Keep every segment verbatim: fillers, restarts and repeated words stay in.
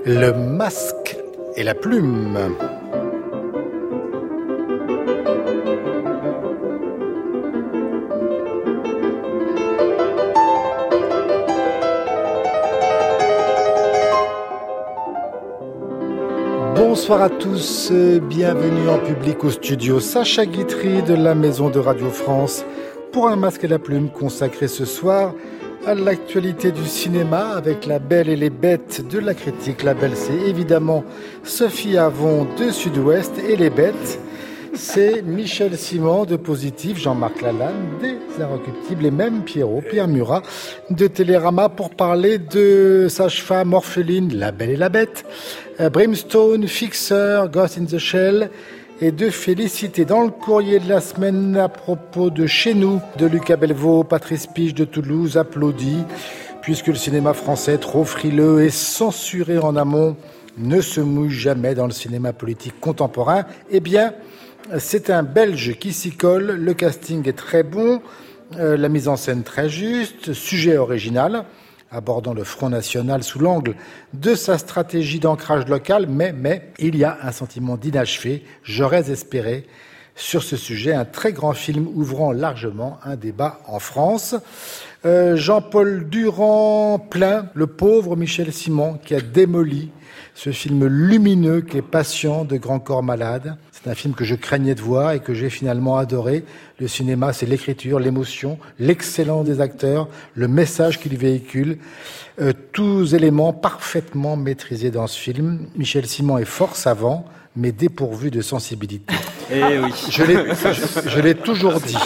Le masque et la plume. Bonsoir à tous, bienvenue en public au studio Sacha Guitry de la Maison de Radio France pour un masque et la plume consacré ce soir à l'actualité du cinéma avec la belle et les bêtes de la critique. La belle, c'est évidemment Sophie Avon de Sud-Ouest et les bêtes, c'est Michel Simon de Positif, Jean-Marc Lalanne des Inrecuptibles et même Pierrot, Pierre Murat de Télérama pour parler de Sage-Femme, Orpheline, La Belle et la Bête, Brimstone, Fixer, Ghost in the Shell et de Félicité. Dans le courrier de la semaine à propos de Chez nous, de Lucas Belvaux, Patrice Piche de Toulouse applaudit, puisque le cinéma français, trop frileux et censuré en amont, ne se mouille jamais dans le cinéma politique contemporain. Eh bien, c'est un Belge qui s'y colle, le casting est très bon, euh, la mise en scène très juste, sujet original, abordant le Front National sous l'angle de sa stratégie d'ancrage local, mais, mais il y a un sentiment d'inachevé. J'aurais espéré sur ce sujet un très grand film ouvrant largement un débat en France. Euh, Jean-Paul Durand plaint le pauvre Michel Simon qui a démoli ce film lumineux qui est Patient de Grand Corps Malade. C'est un film que je craignais de voir et que j'ai finalement adoré. Le cinéma, c'est l'écriture, l'émotion, l'excellence des acteurs, le message qu'il véhicule. Euh, tous éléments parfaitement maîtrisés dans ce film. Michel Simon est fort savant, mais dépourvu de sensibilité. Eh oui. Je l'ai, je, je l'ai toujours dit.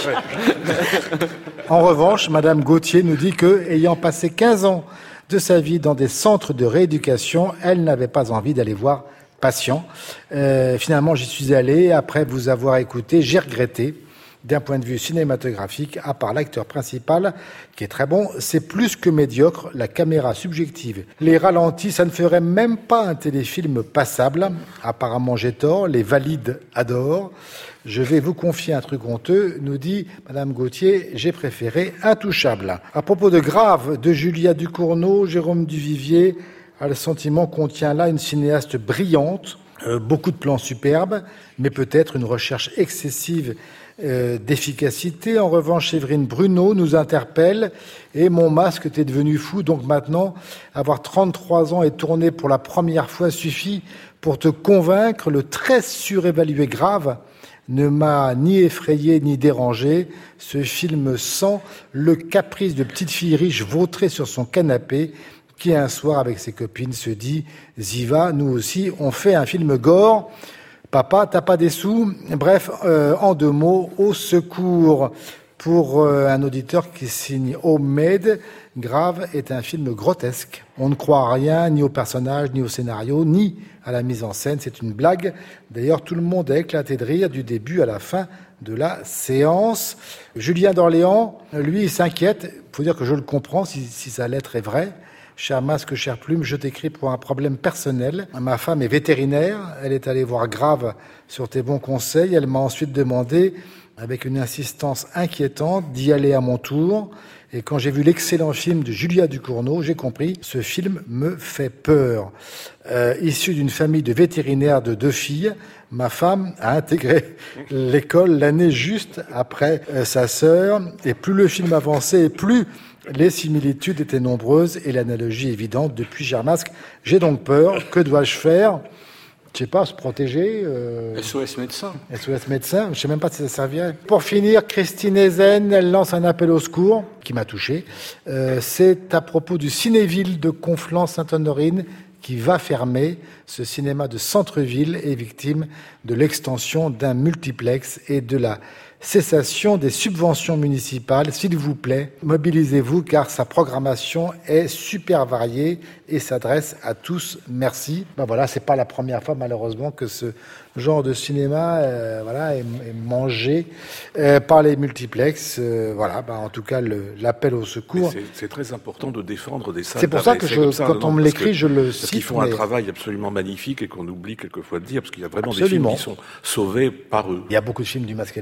En revanche, Madame Gauthier nous dit que, ayant passé quinze ans de sa vie dans des centres de rééducation, elle n'avait pas envie d'aller voir Patient. Euh, finalement, j'y suis allé. Après vous avoir écouté, j'ai regretté. D'un point de vue cinématographique, à part l'acteur principal, qui est très bon, c'est plus que médiocre, la caméra subjective. Les ralentis, ça ne ferait même pas un téléfilm passable. Apparemment, j'ai tort, les valides adorent. Je vais vous confier un truc honteux, nous dit Madame Gauthier, j'ai préféré Intouchable. À propos de Grave, de Julia Ducournau, Jérôme Duvivier, a le sentiment qu'on tient là une cinéaste brillante, euh, beaucoup de plans superbes, mais peut-être une recherche excessive euh, d'efficacité. En revanche, Séverine Bruno nous interpelle et mon masque, t'es devenu fou, donc maintenant, avoir trente-trois ans et tourner pour la première fois suffit pour te convaincre, le très surévalué Grave ne m'a ni effrayé ni dérangé. Ce film sent le caprice de petite fille riche vautrée sur son canapé qui un soir avec ses copines se dit « Ziva, nous aussi, on fait un film gore. Papa, t'as pas des sous ?» Bref, euh, en deux mots, au secours pour euh, un auditeur qui signe Homemade. Grave est un film grotesque. On ne croit à rien, ni au personnage, ni au scénario, ni à la mise en scène. C'est une blague. D'ailleurs, tout le monde a éclaté de rire du début à la fin de la séance. Julien d'Orléans, lui, il s'inquiète. Il faut dire que je le comprends si, si sa lettre est vraie. Cher masque, chère plume, je t'écris pour un problème personnel. Ma femme est vétérinaire. Elle est allée voir Grave sur tes bons conseils. Elle m'a ensuite demandé, avec une insistance inquiétante, d'y aller à mon tour. Et quand j'ai vu l'excellent film de Julia Ducournau, j'ai compris, ce film me fait peur. Euh, issu d'une famille de vétérinaires de deux filles, ma femme a intégré l'école l'année juste après euh, sa sœur. Et plus le film avançait, et plus les similitudes étaient nombreuses et l'analogie évidente. Depuis Germasque, j'ai donc peur. Que dois-je faire ? Je sais pas, se protéger. Euh... S O S médecin. S O S médecin, je sais même pas si ça servirait. Pour finir, Christine Ezen, elle lance un appel au secours qui m'a touché. Euh, c'est à propos du Cinéville de Conflans-Sainte-Honorine qui va fermer. Ce cinéma de centre-ville est victime de l'extension d'un multiplex et de la cessation des subventions municipales. S'il vous plaît, mobilisez-vous car sa programmation est super variée et s'adresse à tous. Merci. Ben voilà, c'est pas la première fois malheureusement que ce genre de cinéma euh, voilà, est, est mangé euh, par les multiplexes. Euh, voilà, ben en tout cas, le, l'appel au secours. C'est, c'est très important de défendre des salles. C'est pour ça que je, ça, quand non, on me l'écrit, que, je le cite. Parce qu'ils font mais... un travail absolument magnifique et qu'on oublie quelquefois de dire, parce qu'il y a vraiment Absolument. des films qui sont sauvés par eux. Il y a beaucoup de films du Masque et la Plume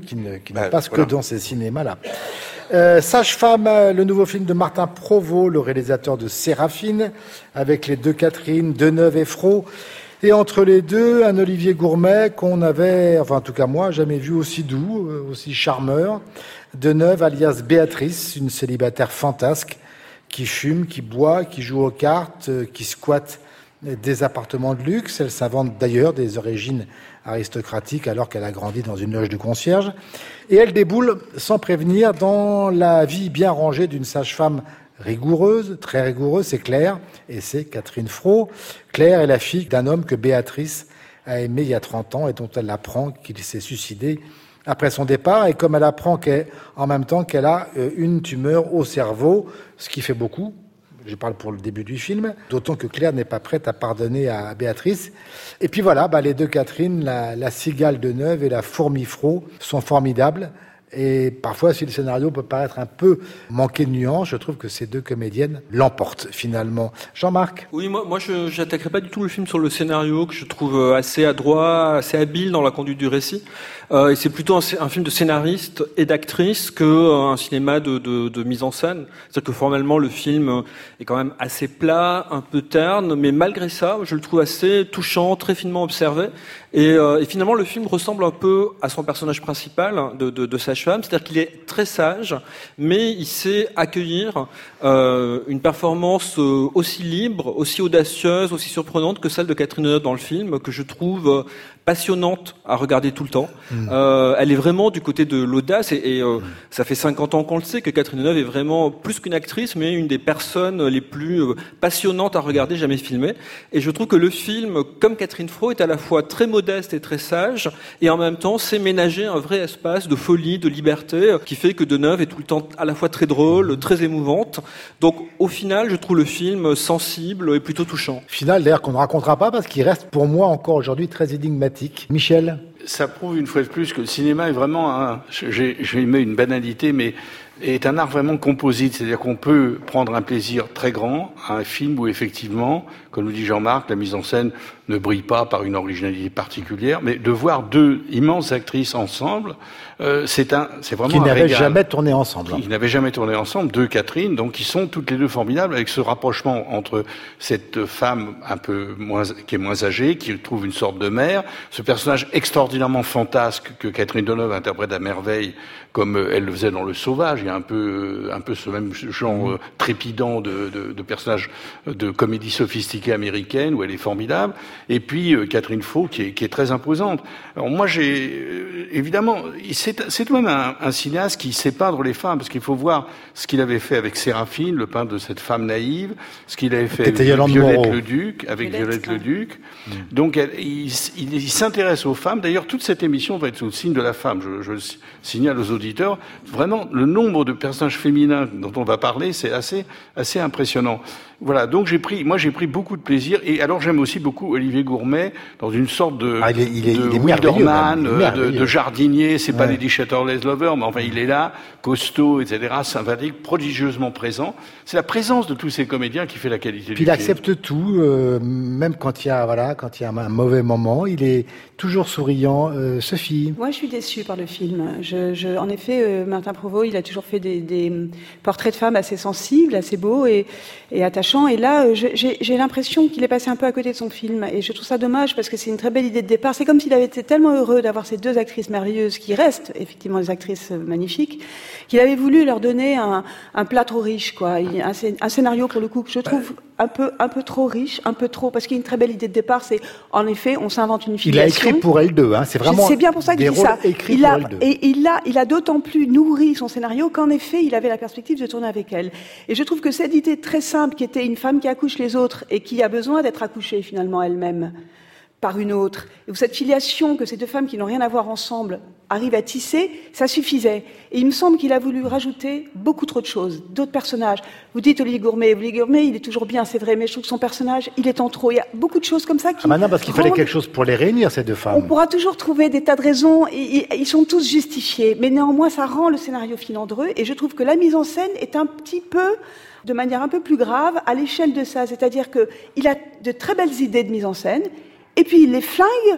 qui ne, qui bah, ne passe voilà. que dans ces cinémas-là. Euh, Sage-femme, le nouveau film de Martin Provost, le réalisateur de Séraphine, avec les deux Catherine, Deneuve et Frot. Et entre les deux, un Olivier Gourmet qu'on avait, enfin en tout cas moi, jamais vu aussi doux, aussi charmeur. Deneuve, alias Béatrice, une célibataire fantasque, qui fume, qui boit, qui joue aux cartes, qui squatte des appartements de luxe. Elle s'invente d'ailleurs des origines aristocratiques alors qu'elle a grandi dans une loge de concierge. Et elle déboule sans prévenir dans la vie bien rangée d'une sage-femme rigoureuse, très rigoureuse, c'est Claire, et c'est Catherine Frot. Claire est la fille d'un homme que Béatrice a aimé il y a trente ans et dont elle apprend qu'il s'est suicidé après son départ. Et comme elle apprend qu'elle, en même temps qu'elle a une tumeur au cerveau, ce qui fait beaucoup, je parle pour le début du film, d'autant que Claire n'est pas prête à pardonner à Béatrice. Et puis voilà, bah les deux Catherine, la, la cigale Deneuve et la fourmi Frot, sont formidables. Et parfois, si le scénario peut paraître un peu manqué de nuances, je trouve que ces deux comédiennes l'emportent finalement. Jean-Marc ? Oui, moi, moi je n'attaquerai pas du tout le film sur le scénario, que je trouve assez adroit, assez habile dans la conduite du récit. Euh, et c'est plutôt un, un film de scénariste et d'actrice que euh, un cinéma de, de, de mise en scène. C'est-à-dire que formellement, le film est quand même assez plat, un peu terne, mais malgré ça, je le trouve assez touchant, très finement observé. Et, euh, et finalement, le film ressemble un peu à son personnage principal de, de, de sage-femme, c'est-à-dire qu'il est très sage, mais il sait accueillir euh, une performance euh, aussi libre, aussi audacieuse, aussi surprenante que celle de Catherine Deneuve dans le film, que je trouve euh, passionnante à regarder tout le temps. Mmh. Euh, elle est vraiment du côté de l'audace, et, et euh, mmh. ça fait cinquante ans qu'on le sait, que Catherine Deneuve est vraiment plus qu'une actrice, mais une des personnes les plus euh, passionnantes à regarder, jamais filmées. Et je trouve que le film, comme Catherine Frot, est à la fois très modeste et très sage, et en même temps sait ménager un vrai espace de folie, de liberté, qui fait que Deneuve est tout le temps à la fois très drôle, très émouvante. Donc au final, je trouve le film sensible et plutôt touchant. Final d'ailleurs qu'on ne racontera pas parce qu'il reste pour moi encore aujourd'hui très énigmatique. Michel ? Ça prouve une fois de plus que le cinéma est vraiment un, j'ai, j'ai aimé une banalité, mais est un art vraiment composite. C'est-à-dire qu'on peut prendre un plaisir très grand à un film où effectivement, comme le dit Jean-Marc, la mise en scène ne brille pas par une originalité particulière, mais de voir deux immenses actrices ensemble, euh, c'est un, c'est vraiment qui un n'avaient régal. jamais tourné ensemble. Qui n'avaient jamais tourné ensemble, deux Catherine, donc qui sont toutes les deux formidables avec ce rapprochement entre cette femme un peu moins, qui est moins âgée, qui trouve une sorte de mère, ce personnage extraordinairement fantasque que Catherine Deneuve interprète à merveille, comme elle le faisait dans Le Sauvage. Il y a un peu, un peu ce même genre euh, trépidant de, de, de personnage de comédie sophistiquée américaine où elle est formidable. Et puis euh, Catherine Frot qui est, qui est très imposante. Alors moi j'ai euh, évidemment c'est, c'est tout de même un, un cinéaste qui sait peindre les femmes, parce qu'il faut voir ce qu'il avait fait avec Séraphine, le peintre de cette femme naïve, ce qu'il avait fait avec Violette Violette Leduc, avec Violette, Violette Leduc. Mmh. Donc elle, il, il, il s'intéresse aux femmes. D'ailleurs toute cette émission va être sous le signe de la femme. Je, je signale aux auditeurs vraiment le nombre de personnages féminins dont on va parler, c'est assez assez impressionnant. Voilà, donc j'ai pris, moi j'ai pris beaucoup de plaisir, et alors j'aime aussi beaucoup Olivier Gourmet dans une sorte de, ah, il est, il est, de il est Wilderman, de, de jardinier. C'est ouais. pas Lady Chatterley's Lover, mais enfin il est là, costaud, et cetera, sympathique, prodigieusement présent. C'est la présence de tous ces comédiens qui fait la qualité Puis du il film. accepte tout, euh, même quand il y a voilà, quand il y a un mauvais moment, il est toujours souriant. Euh, Sophie. Moi, je suis déçue par le film. Je, je, en effet, euh, Martin Provost, il a toujours fait des, des portraits de femmes assez sensibles, assez beaux et, et attachants. Et là, je, j'ai, j'ai l'impression qu'il est passé un peu à côté de son film. Et je trouve ça dommage parce que c'est une très belle idée de départ. C'est comme s'il avait été tellement heureux d'avoir ces deux actrices merveilleuses qui restent effectivement des actrices magnifiques, qu'il avait voulu leur donner un, un plat trop riche, quoi. Un, un scénario pour le coup que je trouve un peu, un peu trop riche, un peu trop, parce qu'il y a une très belle idée de départ. C'est en effet, on s'invente une filiation. Il a écrit pour elle deux, hein. C'est vraiment. C'est bien pour ça que je dis ça. Il a, et il a, il a d'autant plus nourri son scénario qu'en effet, il avait la perspective de tourner avec elle. Et je trouve que cette idée très simple, qui était une femme qui accouche les autres et qui a besoin d'être accouchée finalement elle-même par une autre, et où cette filiation que ces deux femmes qui n'ont rien à voir ensemble arrivent à tisser, ça suffisait. Et il me semble qu'il a voulu rajouter beaucoup trop de choses, d'autres personnages. Vous dites Olivier Gourmet, Olivier Gourmet, il est toujours bien, c'est vrai, mais je trouve que son personnage, il est en trop. Il y a beaucoup de choses comme ça qui... Ah maintenant, parce qu'il rendent... fallait quelque chose pour les réunir, ces deux femmes. On pourra toujours trouver des tas de raisons, et, et, ils sont tous justifiés, mais néanmoins, ça rend le scénario filandreux, et je trouve que la mise en scène est un petit peu, de manière un peu plus grave, à l'échelle de ça. C'est-à-dire qu'il a de très belles idées de mise en scène, et puis il les flingue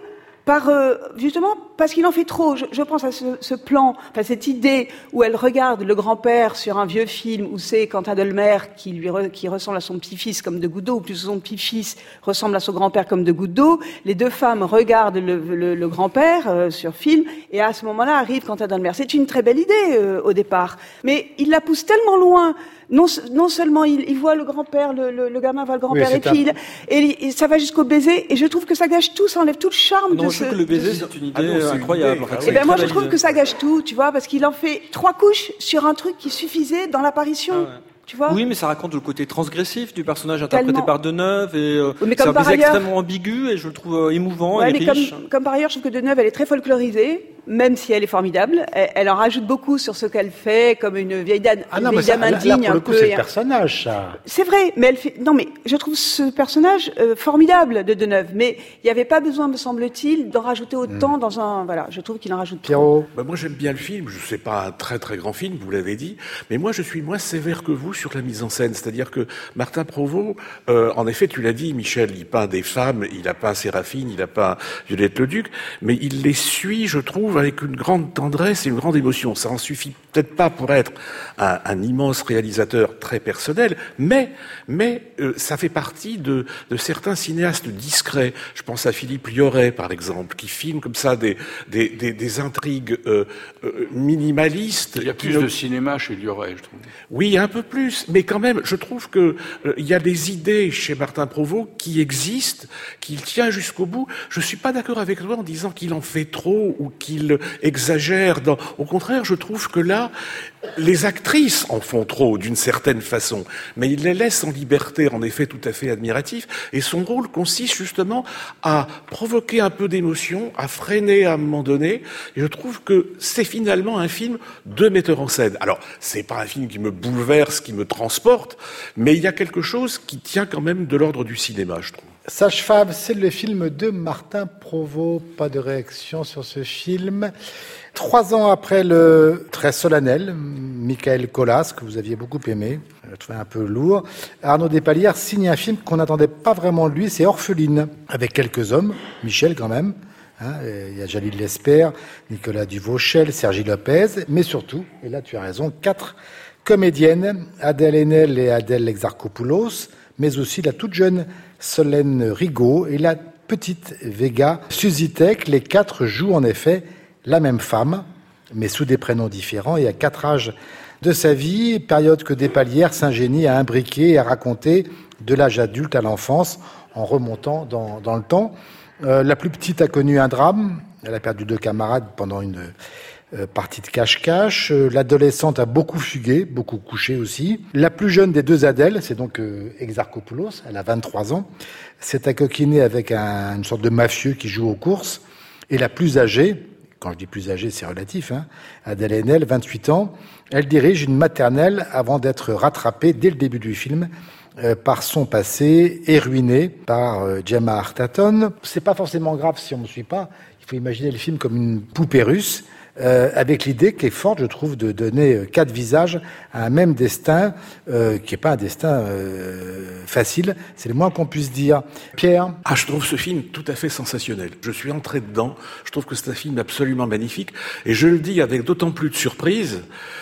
par euh, justement parce qu'il en fait trop. Je, je pense à ce, ce plan, enfin cette idée où elle regarde le grand-père sur un vieux film où c'est Quentin Dolmer qui lui re, qui ressemble à son petit-fils comme de gouttes d'eau, ou plus son petit-fils ressemble à son grand-père comme de gouttes d'eau. Les deux femmes regardent le, le, le grand-père euh, sur film, et à ce moment-là arrive Quentin Dolmer. C'est une très belle idée euh, au départ, mais il la pousse tellement loin. Non, non seulement il, il voit le grand-père, le, le, le gamin voit le grand-père, oui, et puis un... il, et, et ça va jusqu'au baiser, et je trouve que ça gâche tout, ça enlève tout le charme non, de je ce... trouve que le baiser, c'est une idée ah non, c'est incroyable. Une idée. En fait, et ben moi, je trouve idée. que ça gâche tout, tu vois, parce qu'il en fait trois couches sur un truc qui suffisait dans l'apparition. Ah ouais. Tu vois oui, mais ça raconte le côté transgressif du personnage interprété Tellement. par Deneuve, et euh, oui, c'est un baiser ailleurs... extrêmement ambigu, et je le trouve euh, émouvant ouais, et mais riche. Comme, comme par ailleurs, je trouve que Deneuve, elle est très folklorisée, même si elle est formidable. Elle, elle en rajoute beaucoup sur ce qu'elle fait, comme une vieille dame, ah non, vieille ça, dame indigne. Là, pour le un coup, peu, c'est le personnage, ça. C'est vrai, mais elle fait. Non, mais je trouve ce personnage euh, formidable de Deneuve. Mais il n'y avait pas besoin, me semble-t-il, d'en rajouter autant mm. dans un. Voilà, je trouve qu'il en rajoute Pierrot. trop. Bah, moi, j'aime bien le film. Je sais pas un très très grand film, vous l'avez dit, mais moi, je suis moins sévère que vous sur la mise en scène. C'est-à-dire que Martin Provost, euh, en effet, tu l'as dit, Michel, il peint des femmes, il a peint Séraphine, il a peint Violette Leduc, mais il les suit, je trouve, avec une grande tendresse et une grande émotion. Ça en suffit peut-être pas pour être un, un immense réalisateur très personnel, mais mais euh, ça fait partie de, de certains cinéastes discrets. Je pense à Philippe Liorret, par exemple, qui filme comme ça des des, des, des intrigues euh, euh, minimalistes. Il y a plus ne... de cinéma chez Liorret, je trouve. Oui, un peu plus, mais quand même, je trouve que euh, il y a des idées chez Martin Provost qui existent, qu'il tient jusqu'au bout. Je suis pas d'accord avec toi en disant qu'il en fait trop ou qu'il exagère. Dans... Au contraire, je trouve que là, les actrices en font trop d'une certaine façon, mais il les laisse en liberté, en effet tout à fait admiratif, et son rôle consiste justement à provoquer un peu d'émotion, à freiner à un moment donné, et je trouve que c'est finalement un film de metteur en scène. Alors, c'est pas un film qui me bouleverse, qui me transporte, mais il y a quelque chose qui tient quand même de l'ordre du cinéma, je trouve. Sage-Femme, c'est le film de Martin Provost. Pas de réaction sur ce film. Trois ans après le très solennel, Michael Colas, que vous aviez beaucoup aimé, je le trouvais un peu lourd, Arnaud Despalières signe un film qu'on n'attendait pas vraiment de lui, c'est Orpheline, avec quelques hommes, Michel quand même, hein, il y a Jalil Lesper, Nicolas Duvauchel, Sergi Lopez, mais surtout, et là tu as raison, quatre comédiennes, Adèle Haenel et Adèle Exarchopoulos, mais aussi la toute jeune Solène Rigaud et la petite Vega Susitek. Les quatre jouent en effet la même femme, mais sous des prénoms différents et à quatre âges de sa vie, période que Despalières s'ingénie à imbriquer et à raconter de l'âge adulte à l'enfance en remontant dans, dans le temps. Euh, la plus petite a connu un drame, elle a perdu deux camarades pendant une euh, partie de cache-cache. Euh, l'adolescente a beaucoup fugué, beaucoup couché aussi. La plus jeune des deux Adèle, c'est donc euh, Exarchopoulos, elle a vingt-trois ans, s'est accoquinée avec un, une sorte de mafieux qui joue aux courses. Et la plus âgée, quand je dis plus âgée, c'est relatif, hein, Adèle Haenel, vingt-huit ans, elle dirige une maternelle avant d'être rattrapée dès le début du film euh, par son passé et ruinée par euh, Gemma Arterton. C'est pas forcément grave si on ne me suit pas. Il faut imaginer le film comme une poupée russe, euh, avec l'idée qui est forte, je trouve, de donner quatre visages à un même destin, euh, qui n'est pas un destin euh, facile. C'est le moins qu'on puisse dire. Pierre ? Ah, je trouve ce film tout à fait sensationnel. Je suis entré dedans. Je trouve que c'est un film absolument magnifique. Et je le dis avec d'autant plus de surprise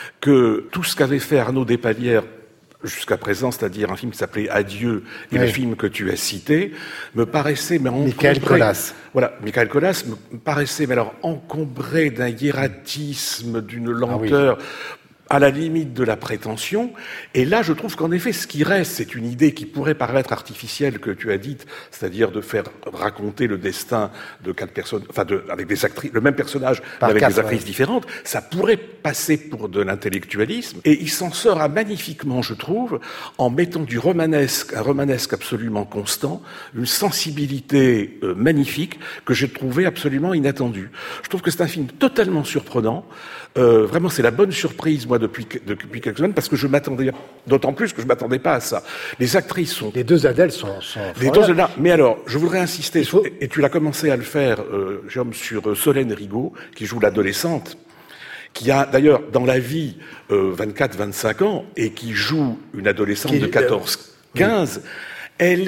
que tout ce qu'avait fait Arnaud Despalières jusqu'à présent, c'est-à-dire un film qui s'appelait Adieu et oui. le film que tu as cité, me paraissait mais encombré. Michael Colas. Voilà, Michael Colas me paraissait mais alors encombré d'un hiératisme, d'une lenteur. Ah oui. À la limite de la prétention. Et là, je trouve qu'en effet, ce qui reste, c'est une idée qui pourrait paraître artificielle que tu as dite, c'est-à-dire de faire raconter le destin de quatre personnes, enfin, de, avec des actrices, le même personnage, mais avec quatre, des actrices ouais. différentes. Ça pourrait passer pour de l'intellectualisme. Et il s'en sort magnifiquement, je trouve, en mettant du romanesque, un romanesque absolument constant, une sensibilité euh, magnifique que j'ai trouvé absolument inattendue. Je trouve que c'est un film totalement surprenant. Euh, vraiment, c'est la bonne surprise, moi, depuis, depuis quelques semaines, parce que je m'attendais, d'autant plus que je m'attendais pas à ça. Les actrices sont... Les deux Adèles sont... sont les deux Adèles, mais alors, je voudrais insister, faut... et, et tu l'as commencé à le faire, euh, Jérôme, sur euh, Solène Rigaud, qui joue l'adolescente, qui a d'ailleurs dans la vie euh, vingt-quatre vingt-cinq ans, et qui joue une adolescente qui... de quatorze quinze, oui. Elle est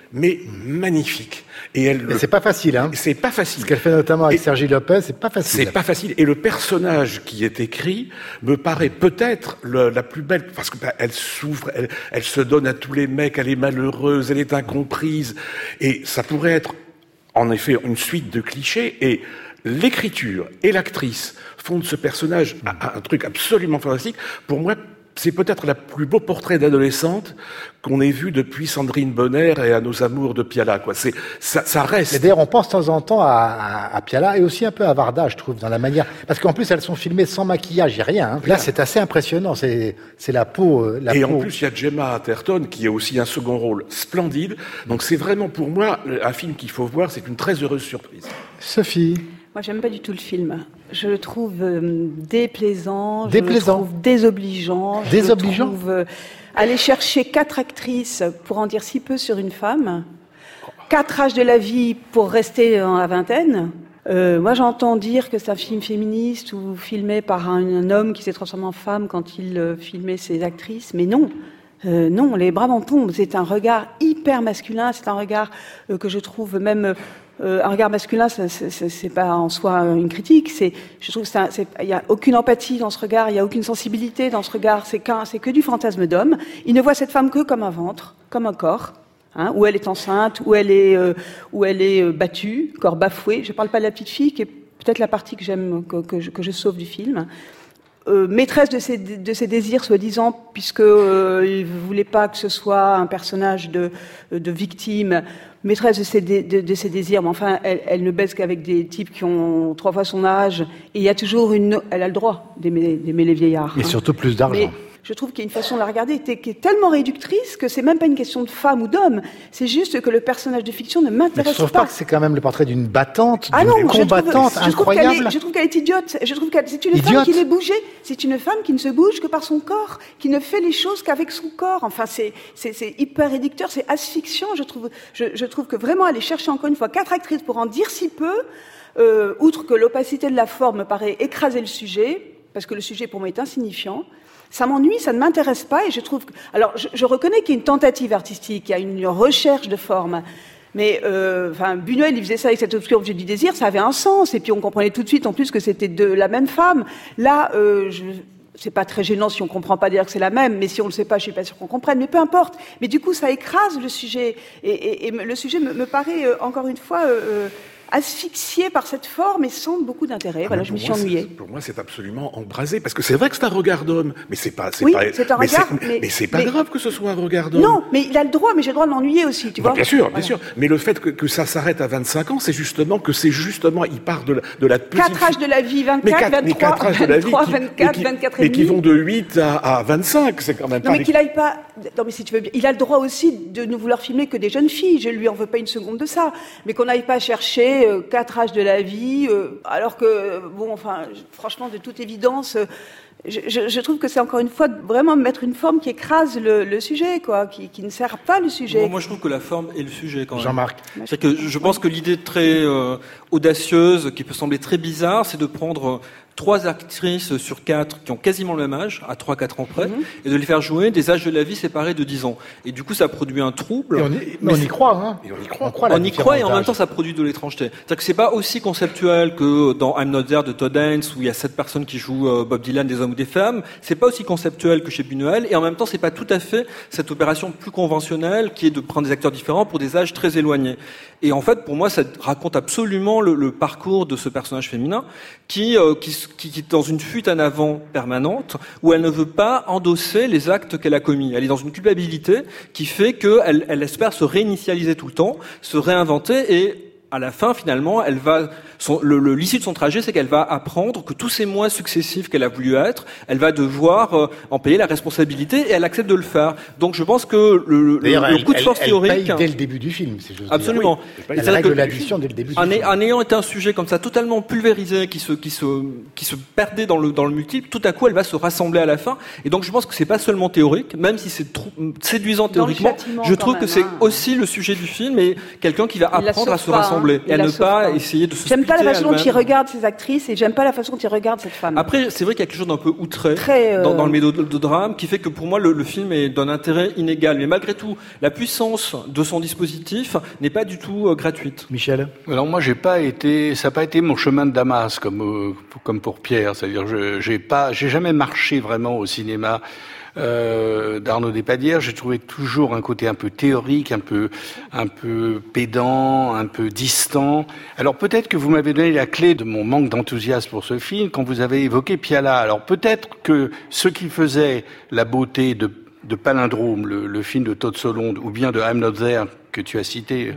mais magnifique. Et elle. Mais c'est pas facile, hein. C'est pas facile. Ce qu'elle fait notamment avec Et Sergi Lopez, c'est pas facile. C'est pas facile. Et le personnage qui est écrit me paraît peut-être le, la plus belle, parce que bah, elle souffre, elle, elle se donne à tous les mecs, elle est malheureuse, elle est incomprise. Et ça pourrait être, en effet, une suite de clichés. Et l'écriture et l'actrice font de ce personnage un, un truc absolument fantastique. Pour moi, c'est peut-être la plus beau portrait d'adolescente qu'on ait vu depuis Sandrine Bonner et à Nos amours de Piala, quoi. C'est, ça, ça reste. Et d'ailleurs, on pense de temps en temps à, à, à Piala et aussi un peu à Varda, je trouve, dans la manière. Parce qu'en plus, elles sont filmées sans maquillage et rien. Hein. Là, c'est assez impressionnant. C'est, c'est la peau. Euh, la et peau. en plus, il y a Gemma Atherton qui a aussi un second rôle splendide. Donc, c'est vraiment pour moi un film qu'il faut voir. C'est une très heureuse surprise. Sophie. Moi, j'aime pas du tout le film. Je le trouve euh, déplaisant, déplaisant, je le trouve désobligeant. Désobligeant. Je le trouve, euh, aller chercher quatre actrices pour en dire si peu sur une femme, quatre âges de la vie pour rester dans la vingtaine. Euh, moi, j'entends dire que c'est un film féministe ou filmé par un, un homme qui s'est transformé en femme quand il euh, filmait ses actrices, mais non. Euh, non, les bras m'en tombent. C'est un regard hyper masculin. C'est un regard euh, que je trouve même euh, un regard masculin. Ça, c'est, c'est, c'est pas en soi une critique. C'est, je trouve, que c'est, il y a aucune empathie dans ce regard. Il y a aucune sensibilité dans ce regard. C'est qu'un, c'est que du fantasme d'homme. Il ne voit cette femme que comme un ventre, comme un corps, hein, où elle est enceinte, où elle est, euh, où elle est euh, battue, corps bafoué. Je parle pas de la petite fille, qui est peut-être la partie que j'aime, que, que, je, que je sauve du film. Euh, maîtresse de ses, de ses désirs, soi-disant, puisque euh, il voulait pas que ce soit un personnage de, de victime, maîtresse de ses, de, de, de ses désirs, mais enfin, elle, elle ne baise qu'avec des types qui ont trois fois son âge, et il y a toujours une, elle a le droit d'aimer, d'aimer les vieillards. Et hein. surtout plus d'argent. Mais je trouve qu'il y a une façon de la regarder qui est tellement réductrice que c'est même pas une question de femme ou d'homme. C'est juste que le personnage de fiction ne m'intéresse Mais tu trouves pas. pas que c'est quand même le portrait d'une battante, ah d'une non, combattante je trouve, je trouve incroyable. qu'elle est, je trouve qu'elle est idiote. Je trouve qu'elle c'est une Idiote. femme qui n'est bougée. C'est une femme qui ne se bouge que par son corps, qui ne fait les choses qu'avec son corps. Enfin, c'est, c'est, c'est hyper réducteur, c'est asphyxiant. Je trouve, je, je trouve que vraiment aller chercher encore une fois quatre actrices pour en dire si peu, euh, outre que l'opacité de la forme me paraît écraser le sujet, parce que le sujet pour moi est insignifiant. Ça m'ennuie, ça ne m'intéresse pas, et je trouve que... Alors, je, je reconnais qu'il y a une tentative artistique, qu'il y a une recherche de forme, mais euh, enfin, Buñuel, il faisait ça avec cet obscur objet du désir, ça avait un sens, et puis on comprenait tout de suite, en plus, que c'était de la même femme. Là, euh, je... c'est pas très gênant si on comprend pas dire que c'est la même, mais si on le sait pas, je suis pas sûre qu'on comprenne, mais peu importe. Mais du coup, ça écrase le sujet, et, et, et le sujet me, me paraît, euh, encore une fois... Euh, asphyxié par cette forme et sans beaucoup d'intérêt. Ah, voilà, je me suis ennuyée. Pour moi, c'est absolument embrasé, parce que c'est vrai que c'est un regard d'homme, mais c'est pas, c'est oui, pas, c'est un mais regard, c'est, mais, mais c'est pas mais, grave que ce soit un regard d'homme. Non, mais il a le droit, mais j'ai le droit de l'ennuyer aussi, tu bah, vois. Bien sûr, bien voilà. sûr. Mais le fait que, que ça s'arrête à vingt-cinq ans, c'est justement que c'est justement, il part de la, de la petite... Quatre âges de la vie, vingt-quatre, mais quatre, vingt-trois, mais quatre âges de la vie vingt-trois, qui, vingt-quatre, qui, vingt-quatre et mais demi. qui vont de huit à, à vingt-cinq, c'est quand même Non, pas... mais qu'il aille pas... Non, mais si tu veux bien... Il a le droit aussi de ne vouloir filmer que des jeunes filles. Je lui en veux pas une seconde de ça. Mais qu'on n'aille pas chercher euh, quatre âges de la vie... Euh, alors que, bon, enfin, franchement, de toute évidence, je, je, je trouve que c'est encore une fois vraiment mettre une forme qui écrase le, le sujet, quoi, qui, qui ne sert pas le sujet. Bon, moi, je trouve que la forme est le sujet, quand même. Jean-Marc. C'est que je pense que l'idée très euh, audacieuse, qui peut sembler très bizarre, c'est de prendre trois actrices sur quatre qui ont quasiment le même âge, à trois quatre ans près, mm-hmm. et de les faire jouer des âges de la vie séparés de dix ans. Et du coup, ça produit un trouble. Et on y, mais, mais on y croit, hein. Et on y croit. On, croit on y croit, et en même temps, ça produit de l'étrangeté. C'est-à-dire que c'est pas aussi conceptuel que dans I'm Not There de Todd Haynes, où il y a sept personnes qui jouent euh, Bob Dylan, des hommes ou des femmes. C'est pas aussi conceptuel que chez Buñuel, et en même temps, c'est pas tout à fait cette opération plus conventionnelle qui est de prendre des acteurs différents pour des âges très éloignés. Et en fait, pour moi, ça raconte absolument le, le parcours de ce personnage féminin qui, euh, qui, qui, qui est dans une fuite en avant permanente, où elle ne veut pas endosser les actes qu'elle a commis. Elle est dans une culpabilité qui fait qu'elle elle espère se réinitialiser tout le temps, se réinventer, et à la fin, finalement, elle va, son, le, le, l'issue de son trajet, c'est qu'elle va apprendre que tous ces mois successifs qu'elle a voulu être, elle va devoir euh, en payer la responsabilité, et elle accepte de le faire. Donc, je pense que le, le, le coup de force elle, théorique... Elle paye dès le début du film, si j'ose absolument. dire. Oui. Elle règle l'addition dès le début du en, film. En ayant été un sujet comme ça, totalement pulvérisé, qui se, qui se, qui se perdait dans le, dans le multiple, tout à coup, elle va se rassembler à la fin. Et donc, je pense que c'est pas seulement théorique, même si c'est trop, séduisant théoriquement, je trouve que même, c'est hein. aussi le sujet du film, et quelqu'un qui va apprendre à se rassembler rassembler hein, et à ne pas, pas essayer de se J'aime pas la façon dont elle-même. il regarde ces actrices et j'aime pas la façon dont il regarde cette femme. Après, c'est vrai qu'il y a quelque chose d'un peu outré Très, euh... dans, dans le mélodrame qui fait que pour moi le, le film est d'un intérêt inégal. Mais malgré tout, la puissance de son dispositif n'est pas du tout euh, gratuite. Michel? Alors moi, j'ai pas été, ça n'a pas été mon chemin de Damas comme euh, comme pour Pierre. C'est-à-dire, je, j'ai pas, j'ai jamais marché vraiment au cinéma. Euh, d'Arnaud Despalières, j'ai trouvé toujours un côté un peu théorique, un peu, un peu pédant, un peu distant. Alors peut-être que vous m'avez donné la clé de mon manque d'enthousiasme pour ce film quand vous avez évoqué Piala. Alors peut-être que ce qui faisait la beauté de, de Palindrome, le, le film de Todd Solondz, ou bien de I'm Not There, que tu as cité,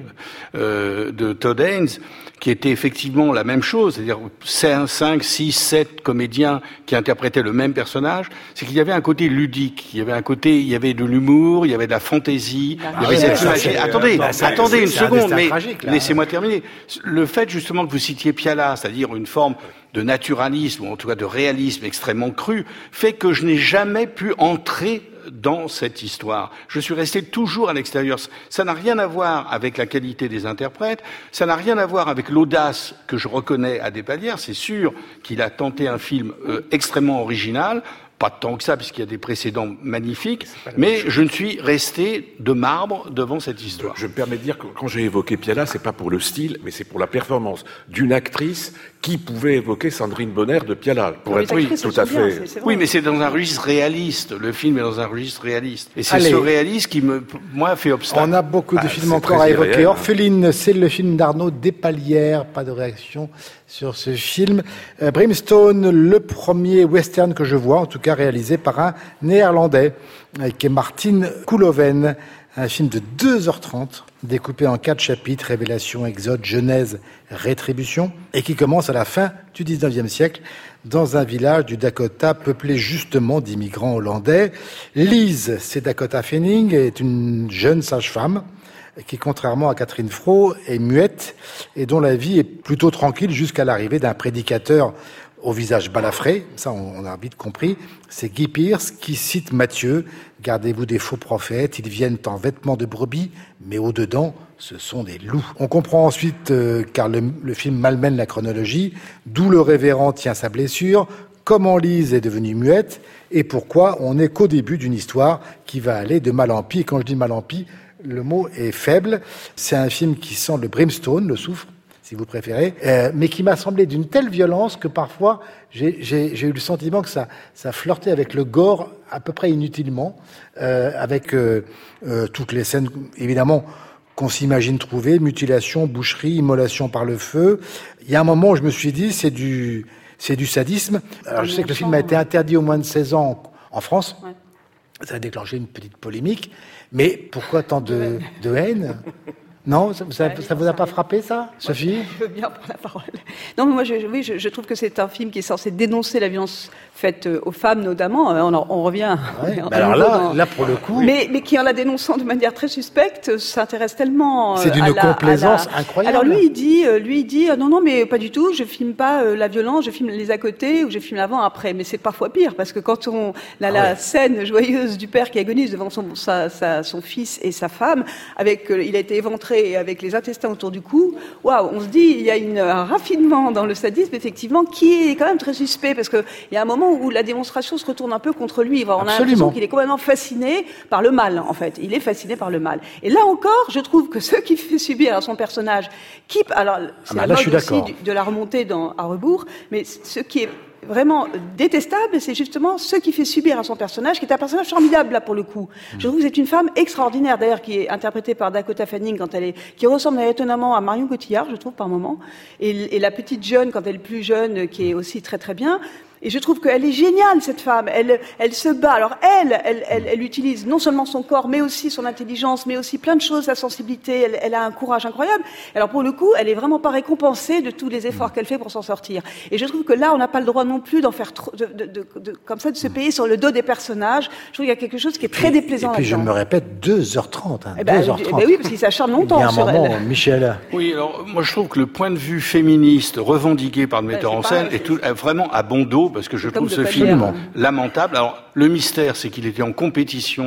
euh, de Todd Haynes, qui était effectivement la même chose, c'est-à-dire cinq, six, sept comédiens qui interprétaient le même personnage, c'est qu'il y avait un côté ludique, il y avait un côté, il y avait de l'humour, il y avait de la fantaisie, ah, il y avait ouais, cette ça, imagerie. Attendez, bah, ça, attendez c'est, une c'est seconde, mais tragique, laissez-moi terminer. Le fait justement que vous citiez Piala, c'est-à-dire une forme de naturalisme, ou en tout cas de réalisme extrêmement cru, fait que je n'ai jamais pu entrer dans cette histoire. Je suis resté toujours à l'extérieur. Ça n'a rien à voir avec la qualité des interprètes, ça n'a rien à voir avec l'audace que je reconnais à Despalières. C'est sûr qu'il a tenté un film euh, extrêmement original, pas tant que ça, puisqu'il y a des précédents magnifiques, mais je ne suis resté de marbre devant cette histoire. Je me permets de dire que quand j'ai évoqué Piala, c'est pas pour le style, mais c'est pour la performance d'une actrice qui pouvait évoquer Sandrine Bonner de Piala. Pour oui, être oui, tout à fait. Bien, c'est, c'est oui, mais c'est dans un registre réaliste. Le film est dans un registre réaliste. Et c'est Allez. ce réalisme qui me, moi, fait obstacle. On a beaucoup de Ah, films c'est encore à très évoquer. irréel. Orpheline, c'est le film d'Arnaud Despalières. Pas de réaction sur ce film. Euh, Brimstone, le premier western que je vois, en tout cas réalisé par un Néerlandais, euh, qui est Martin Koolhoven. Un film de deux heures trente, découpé en quatre chapitres, révélation, exode, genèse, rétribution, et qui commence à la fin du dix-neuvième siècle, dans un village du Dakota peuplé justement d'immigrants hollandais. Lise, c'est Dakota Fanning, est une jeune sage-femme, qui, contrairement à Catherine Fro, est muette, et dont la vie est plutôt tranquille jusqu'à l'arrivée d'un prédicateur au visage balafré, ça on a vite compris, c'est Guy Pearce qui cite Matthieu, « Gardez-vous des faux prophètes, ils viennent en vêtements de brebis, mais au-dedans, ce sont des loups. » On comprend ensuite, euh, car le, le film malmène la chronologie, d'où le révérend tient sa blessure, comment Lise est devenue muette, et pourquoi on n'est qu'au début d'une histoire qui va aller de mal en pis. Et quand je dis mal en pis, le mot est faible. C'est un film qui sent le brimstone, le soufre, si vous préférez, euh, mais qui m'a semblé d'une telle violence que parfois j'ai, j'ai, j'ai eu le sentiment que ça, ça flirtait avec le gore à peu près inutilement, euh, avec euh, euh, toutes les scènes, évidemment, qu'on s'imagine trouver, mutilation, boucherie, immolation par le feu. Il y a un moment où je me suis dit, c'est du, c'est du sadisme. Alors je sais que le film a été interdit au moins de seize ans en France. Ouais. Ça a déclenché une petite polémique. Mais pourquoi tant de, de haine ? Non, ça, ça, ça vous a pas frappé, ça, Sophie ? Je veux bien prendre la parole. Non, mais moi, je, oui, je, je trouve que c'est un film qui est censé dénoncer la violence faite aux femmes, notamment. On, on revient. Ouais, on alors là, dans... là, pour le coup, mais, mais qui, en la dénonçant de manière très suspecte, s'intéresse tellement. C'est d'une à la, complaisance à la... incroyable. Alors lui, il dit, lui, il dit, non, non, mais pas du tout. Je filme pas la violence, je filme les à côté ou je filme avant, après. Mais c'est parfois pire parce que quand on a ah la ouais. scène joyeuse du père qui agonise devant son, sa, sa, son fils et sa femme, avec, il a été éventré avec les intestins autour du cou, waouh, on se dit, il y a une, un raffinement dans le sadisme, effectivement, qui est quand même très suspect, parce qu'il y a un moment où la démonstration se retourne un peu contre lui. On a Absolument. l'impression qu'il est complètement fasciné par le mal, en fait. Il est fasciné par le mal. Et là encore, je trouve que ce qui fait subir à son personnage, qui, alors, c'est ah bah la mode aussi du, de la remontée dans, à rebours, mais ce qui est vraiment détestable, c'est justement ce qui fait subir à son personnage, qui est un personnage formidable, là, pour le coup. Je trouve que c'est une femme extraordinaire, d'ailleurs, qui est interprétée par Dakota Fanning quand elle est, qui ressemble étonnamment à Marion Cotillard, je trouve, par moment. Et, et la petite jeune, quand elle est plus jeune, qui est aussi très très bien. Et je trouve qu'elle est géniale, cette femme. Elle, elle se bat. Alors elle, elle, elle, elle utilise non seulement son corps, mais aussi son intelligence, mais aussi plein de choses, sa sensibilité. Elle, elle a un courage incroyable. Alors pour le coup, elle est vraiment pas récompensée de tous les efforts qu'elle fait pour s'en sortir. Et je trouve que là, on n'a pas le droit non plus d'en faire trop, de, de, de, de, comme ça, de se payer sur le dos des personnages. Je trouve qu'il y a quelque chose qui est très déplaisant. Et puis je là-dedans. me répète, deux heures trente. Hein, eh ben, deux heures trente. Ben oui, parce qu'il s'acharne longtemps Il y a un sur moment, elle. Michel. Oui, alors moi je trouve que le point de vue féministe revendiqué par le ouais, metteur en pareil, scène est, tout, est vraiment à bon dos, parce que je trouve ce film Absolument. lamentable. Alors, le mystère, c'est qu'il était en compétition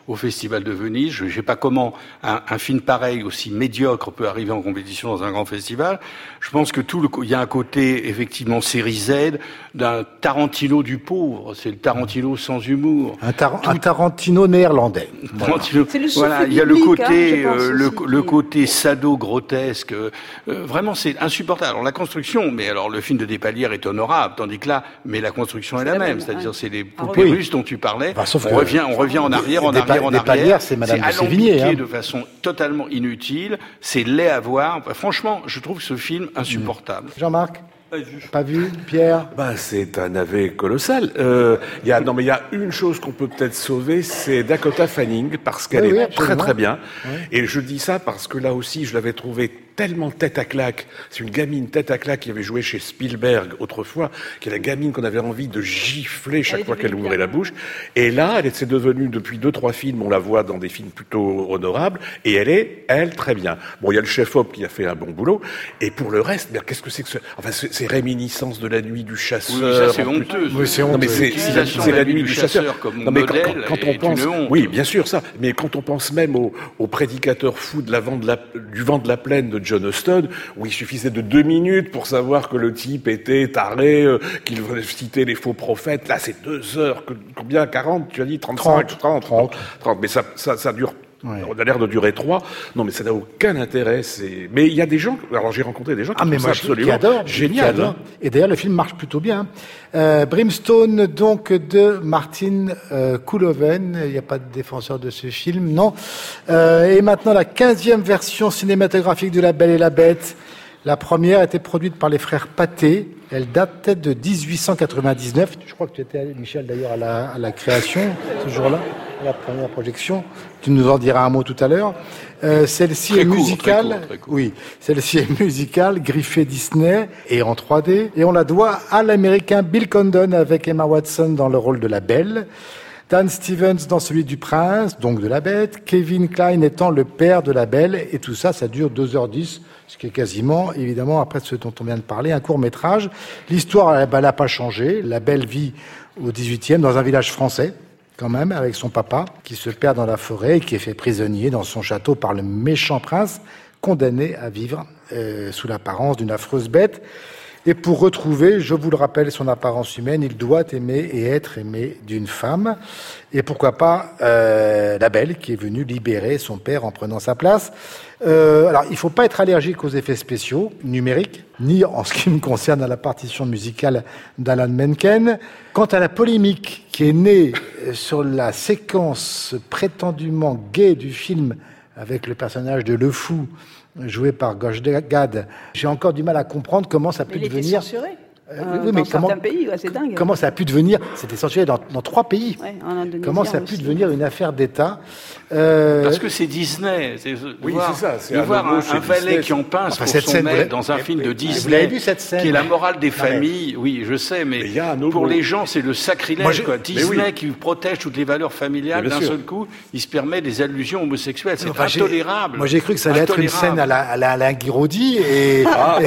au Festival de Venise. Je ne sais pas comment un, un film pareil, aussi médiocre, peut arriver en compétition dans un grand festival. Je pense que tout le, il y a un côté, effectivement, série Z, d'un Tarantino du pauvre. C'est le Tarantino sans humour. Un, tar- tout... un Tarantino néerlandais. Tarantino. C'est le voilà, il y a le côté, hein, euh, le, le côté sado grotesque. Euh, vraiment, c'est insupportable. Alors, la construction, mais alors, le film de Despalières est honorable, tandis que là, mais la construction est, c'est la même. même. C'est-à-dire, ouais. c'est les poupées oui. russes dont tu parlais. Bah, on, revient, on revient en arrière, en arrière, en arrière. C'est Madame de Sévigné. Hein. De façon totalement inutile. C'est laid à voir. Franchement, je trouve ce film insupportable. Mmh. Jean-Marc? Pas vu. Pas vu, Pierre? Ben, c'est un navet colossal. Euh, y a, non, mais il y a une chose qu'on peut peut-être sauver, c'est Dakota Fanning, parce qu'elle oui, est oui, très très bien. Oui. Et je dis ça parce que là aussi, je l'avais trouvée tellement tête à claque. C'est une gamine tête à claque qui avait joué chez Spielberg autrefois, qui est la gamine qu'on avait envie de gifler chaque fois qu'elle ouvrait la bouche. Et là, elle s'est devenue, depuis deux, trois films, on la voit dans des films plutôt honorables, et elle est, elle, très bien. Bon, il y a le chef-op qui a fait un bon boulot, et pour le reste, mais qu'est-ce que c'est que ce, enfin, c'est, c'est réminiscence de La Nuit du Chasseur. Oui, ça, c'est honteux. Oui, c'est honteux. Non, mais c'est, c'est, c'est La Nuit du Chasseur, chasseur comme non, mais modèle, quand, quand on pense, oui, bien sûr, ça. Mais quand on pense même au, au prédicateur fou de la vent de la, du vent de la plaine de John Huston, où il suffisait de deux minutes pour savoir que le type était taré, euh, qu'il citait les faux prophètes. Là, c'est deux heures. Que, combien? quarante? Tu as dit trente-cinq? trente, trente, trente. Mais ça, ça, ça dure. Ouais. On a l'air de durer trois. Non, mais ça n'a aucun intérêt. C'est... Mais il y a des gens. Alors j'ai rencontré des gens qui ah, mais moi, ça absolument qui adorent, génial. Qui adorent. Et d'ailleurs, le film marche plutôt bien. Euh, Brimstone, donc de Martin euh, Koolhoven. Il n'y a pas de défenseur de ce film, non. Euh, et maintenant la quinzième version cinématographique de La Belle et la Bête. La première a été produite par les frères Pathé. Elle datait de dix-huit cent quatre-vingt-dix-neuf. Je crois que tu étais, Michel, d'ailleurs, à la, à la création, ce jour-là, à la première projection. Tu nous en diras un mot tout à l'heure. Euh, celle-ci très est court, musicale. Très court, très court. Oui, celle-ci est musicale, griffée Disney et en trois D. Et on la doit à l'américain Bill Condon avec Emma Watson dans le rôle de la Belle. Dan Stevens dans celui du prince, donc de la Bête. Kevin Kline étant le père de la Belle. Et tout ça, ça dure deux heures dix. Ce qui est quasiment, évidemment, après ce dont on vient de parler, un court-métrage. L'histoire, elle n'a pas changé. La Belle vit au dix-huitième, dans un village français, quand même, avec son papa, qui se perd dans la forêt et qui est fait prisonnier dans son château par le méchant prince, condamné à vivre euh, sous l'apparence d'une affreuse bête. Et pour retrouver, je vous le rappelle, son apparence humaine, il doit aimer et être aimé d'une femme. Et pourquoi pas euh, la Belle, qui est venue libérer son père en prenant sa place. Euh, alors, il ne faut pas être allergique aux effets spéciaux numériques, ni en ce qui me concerne à la partition musicale d'Alan Menken. Quant à la polémique qui est née sur la séquence prétendument gay du film avec le personnage de Le Fou, joué par Gosh Gad, j'ai encore du mal à comprendre comment ça a pu mais il devenir... était censuré. Euh, oui, dans mais comment, pays, ouais, c'est dingue. Comment ça a pu devenir, c'était censuré dans, dans trois pays, ouais, en comment ça a pu aussi. devenir une affaire d'État euh... Parce que c'est Disney. C'est, oui, voir, c'est ça. C'est de voir un, un valet qui en pince enfin, pour son scène, maître dans un mais, film de Disney, vous l'avez vu, cette scène, qui est la morale des familles. Mais... Oui, je sais, mais, mais pour les gens, c'est le sacrilège. Quoi. Disney oui. qui protège toutes les valeurs familiales, d'un seul coup, il se permet des allusions homosexuelles. C'est enfin, intolérable. Moi, j'ai cru que ça allait être une scène à la, à la Alain Guiraudy et... Ah.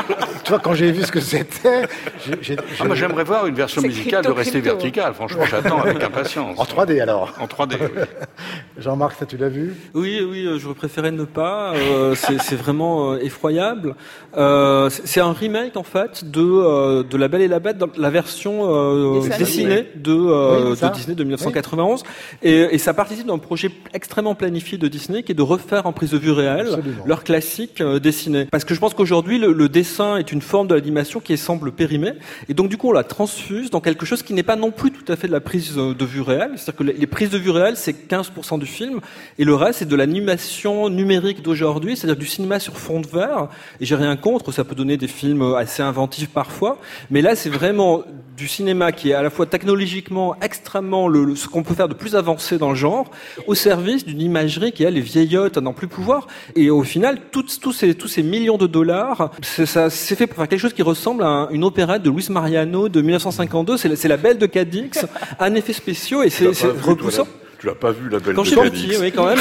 Tu vois, quand j'ai vu ce que c'était... J'ai, j'ai, ah, moi, j'aimerais voir une version c'est musicale crypto, de Rester crypto. Vertical. Franchement, j'attends avec impatience. En trois D, alors. En trois D, oui. Jean-Marc, ça, tu l'as vu? Oui, oui, j'aurais préféré ne pas. Euh, c'est, c'est vraiment euh, effroyable. Euh, c'est, c'est un remake, en fait, de, euh, de La Belle et la Bête, dans la version euh, dessinée de, euh, oui, de Disney de dix-neuf cent quatre-vingt-onze. Oui. Et, et ça participe d'un projet extrêmement planifié de Disney, qui est de refaire en prise de vue réelle Absolument. leur classique euh, dessiné. Parce que je pense qu'aujourd'hui, le, le dessin est une forme de l'animation qui semble périmée. Et donc, du coup, on la transfuse dans quelque chose qui n'est pas non plus tout à fait de la prise de vue réelle. C'est-à-dire que les prises de vue réelle, c'est quinze pour cent du film. Et le reste, c'est de l'animation numérique d'aujourd'hui, c'est-à-dire du cinéma sur fond de verre. Et j'ai rien contre, ça peut donner des films assez inventifs parfois. Mais là, c'est vraiment du cinéma qui est à la fois technologiquement extrêmement le, le, ce qu'on peut faire de plus avancé dans le genre, au service d'une imagerie qui, elle, est vieillotte, à n'en plus pouvoir. Et au final, tous, tous ces, tous ces millions de dollars, c'est, ça, c'est fait pour faire quelque chose qui ressemble à une opérette de Luis Mariano de dix-neuf cent cinquante-deux. C'est, c'est La Belle de Cadix, un effet spéciaux, et c'est, c'est repoussant. Tu l'as pas vu, La Belle quand de Cadix? Quand j'étais petit, oui, quand même.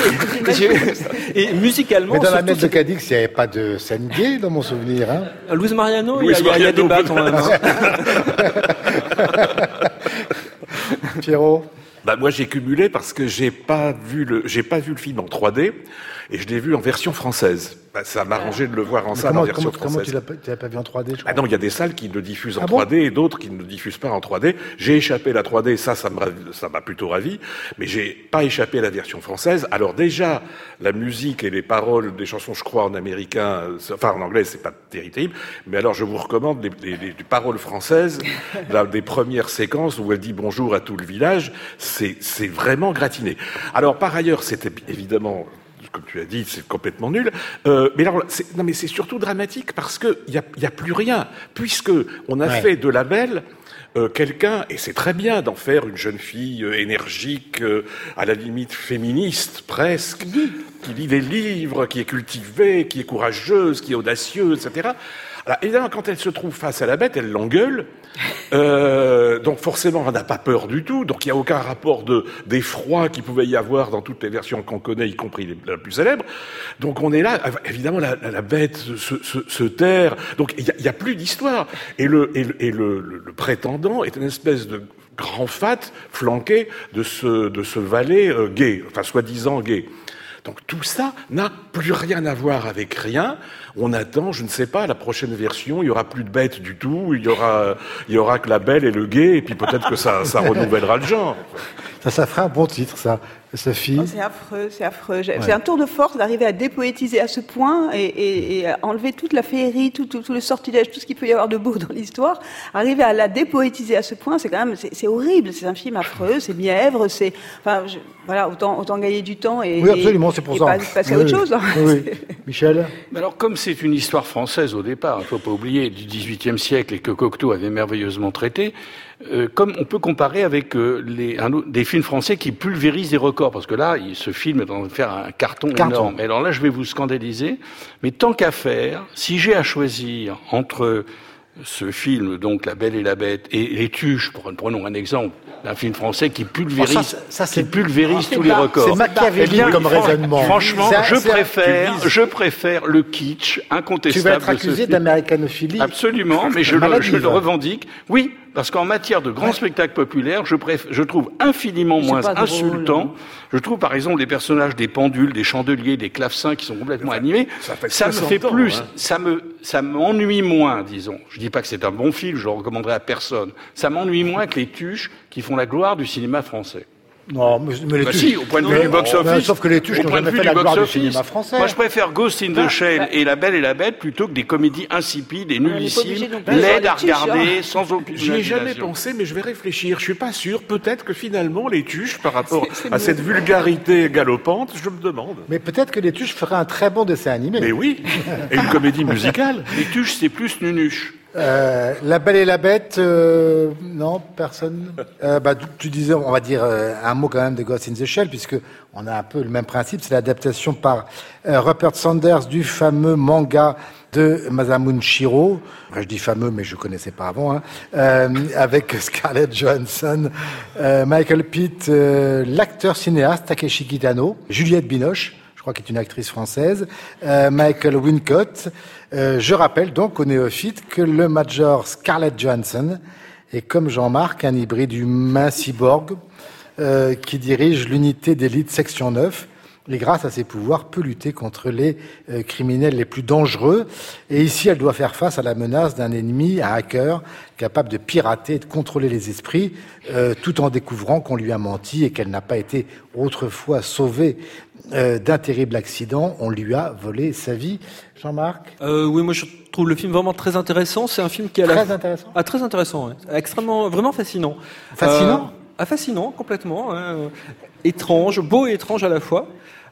et, et musicalement... Mais dans La Belle de Cadix, il n'y avait pas de scène gay, dans mon souvenir. Hein. Luis Mariano, il y, y, y a des battes, quand même. Pierrot? Bah moi j'ai cumulé parce que j'ai pas vu le j'ai pas vu le film en trois D et je l'ai vu en version française. Bah, ça m'a arrangé de le voir en salle comment, en version comment, française. Comment tu l'as, tu l'as pas vu en trois D, je crois. Ah non, il y a des salles qui le diffusent en ah trois D bon et d'autres qui ne le diffusent pas en trois D. J'ai échappé à la trois D, ça, ça m'a, ça m'a plutôt ravi, mais j'ai pas échappé à la version française. Alors déjà, la musique et les paroles des chansons, je crois, en américain, enfin en anglais, c'est pas terrible, mais alors je vous recommande les, les, les paroles françaises, là, des premières séquences où elle dit bonjour à tout le village, c'est, c'est vraiment gratiné. Alors par ailleurs, c'était évidemment... comme tu as dit, c'est complètement nul. Euh, mais alors, c'est, non, mais c'est surtout dramatique parce que il y a, y a plus rien, puisque on a ouais. fait de la Belle euh, quelqu'un, et c'est très bien d'en faire une jeune fille euh, énergique, euh, à la limite féministe presque, qui lit des livres, qui est cultivée, qui est courageuse, qui est audacieuse, et cetera. Alors, évidemment, quand elle se trouve face à la bête, elle l'engueule. Euh, donc forcément, on n'a pas peur du tout. Donc il n'y a aucun rapport de d'effroi qu'il pouvait y avoir dans toutes les versions qu'on connaît, y compris les, la plus célèbre. Donc on est là. Évidemment, la, la bête se, se, se terre. Donc il n'y a, a plus d'histoire. Et le et, le, et le, le, le prétendant est une espèce de grand fat flanqué de ce de ce valet euh, gay, enfin soi-disant gay. Donc tout ça n'a plus rien à voir avec rien. On attend, je ne sais pas, la prochaine version, il y aura plus de bêtes du tout, il y aura, il y aura que la Belle et le gay, et puis peut-être que ça, ça renouvellera le genre. Ça, ça ferait un bon titre, ça, Sophie. Oh, c'est affreux, c'est affreux. Ouais. C'est un tour de force d'arriver à dépoétiser à ce point et, et, et à enlever toute la féerie, tout, tout, tout le sortilège, tout ce qu'il peut y avoir de beau dans l'histoire. Arriver à la dépoétiser à ce point, c'est quand même, c'est, c'est horrible. C'est un film affreux, c'est mièvre, c'est, enfin, je, voilà, autant, autant gagner du temps et, oui, absolument, c'est pour et ça. Pas, passer à autre chose. Hein. Oui. Michel. Mais alors, comme c'est une histoire française au départ, il ne faut pas oublier, du dix-huitième siècle et que Cocteau avait merveilleusement traité, euh, comme on peut comparer avec euh, les, un, des films français qui pulvérisent des records, parce que là, il, ce film est en train de faire un carton, carton énorme. Et alors là, je vais vous scandaliser, mais tant qu'à faire, si j'ai à choisir entre ce film, donc La Belle et la Bête, et Les Tuches, prenons un exemple, d'un film français qui pulvérise, oh, ça, ça, qui pulvérise tous les records. C'est Machiavélique eh comme raisonnement. Franchement, c'est, je c'est préfère, je préfère le kitsch incontestable. Tu vas être accusé d'américanophilie. Absolument, mais je le, je le revendique. Oui, parce qu'en matière de grands ouais. spectacles populaires, je, préf... je trouve infiniment moins insultant. Drôle. Je trouve, par exemple, les personnages des pendules, des chandeliers, des clavecins qui sont complètement enfin, animés. Ça, fait ça me fait ans, plus, hein. ça me, ça m'ennuie moins, disons. Je dis pas que c'est un bon film, je le recommanderais à personne. Ça m'ennuie moins que les Tuches qui font la gloire du cinéma français. Non, mais, mais les bah tuches. Si, au point de vue du box-office. Sauf que les tuches n'ont jamais fait la gloire du cinéma français. Moi, je préfère Ghost in the Shell bah, et La Belle et la Bête plutôt que des comédies insipides et nullissimes, laides à regarder, sans aucune J'y ai jamais pensé, mais je vais réfléchir. Je suis pas sûr. Peut-être que finalement, les tuches, par rapport c'est, c'est à cette vulgarité galopante, je me demande. Mais peut-être que les tuches feraient un très bon dessin animé. Mais oui. Et une comédie musicale. Les tuches, c'est plus nunuche. Euh, La Belle et la Bête, euh, non, personne. Euh, bah, tu, tu disais, on va dire euh, un mot quand même de Ghost in the Shell, puisque on a un peu le même principe. C'est l'adaptation par euh, Rupert Sanders du fameux manga de Masamune Shirow. Enfin, je dis fameux, mais je connaissais pas avant. Hein, euh, avec Scarlett Johansson, euh, Michael Pitt, euh, l'acteur cinéaste Takeshi Kitano, Juliette Binoche, je crois qu'elle est une actrice française, euh, Michael Wincott. Euh, je rappelle donc aux néophytes que le Major Scarlett Johansson est, comme Jean-Marc, un hybride humain cyborg euh, qui dirige l'unité d'élite section neuf et grâce à ses pouvoirs peut lutter contre les euh, criminels les plus dangereux. Et ici, elle doit faire face à la menace d'un ennemi, un hacker, capable de pirater et de contrôler les esprits, euh, tout en découvrant qu'on lui a menti et qu'elle n'a pas été autrefois sauvée euh, d'un terrible accident. On lui a volé sa vie. Jean-Marc euh, Oui, moi je trouve le film vraiment très intéressant. C'est un film qui a très la... intéressant. Ah, très intéressant, ouais. Extrêmement, vraiment fascinant. Fascinant. Euh, ah, fascinant, complètement. Hein. Étrange, beau et étrange à la fois.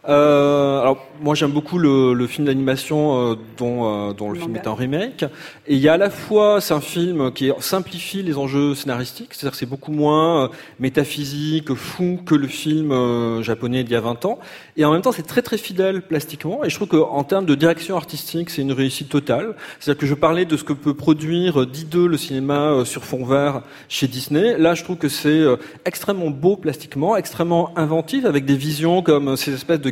Euh, alors moi j'aime beaucoup le, le film d'animation euh, dont, euh, dont le, le film manga. Est un remake, et il y a à la fois, c'est un film qui simplifie les enjeux scénaristiques, c'est-à-dire que c'est beaucoup moins euh, métaphysique, fou que le film euh, japonais d'il y a vingt ans, et en même temps c'est très très fidèle plastiquement, et je trouve qu'en termes de direction artistique c'est une réussite totale. C'est-à-dire que je parlais de ce que peut produire d'hideux le cinéma euh, sur fond vert chez Disney, là je trouve que c'est euh, extrêmement beau plastiquement, extrêmement inventif, avec des visions comme ces espèces de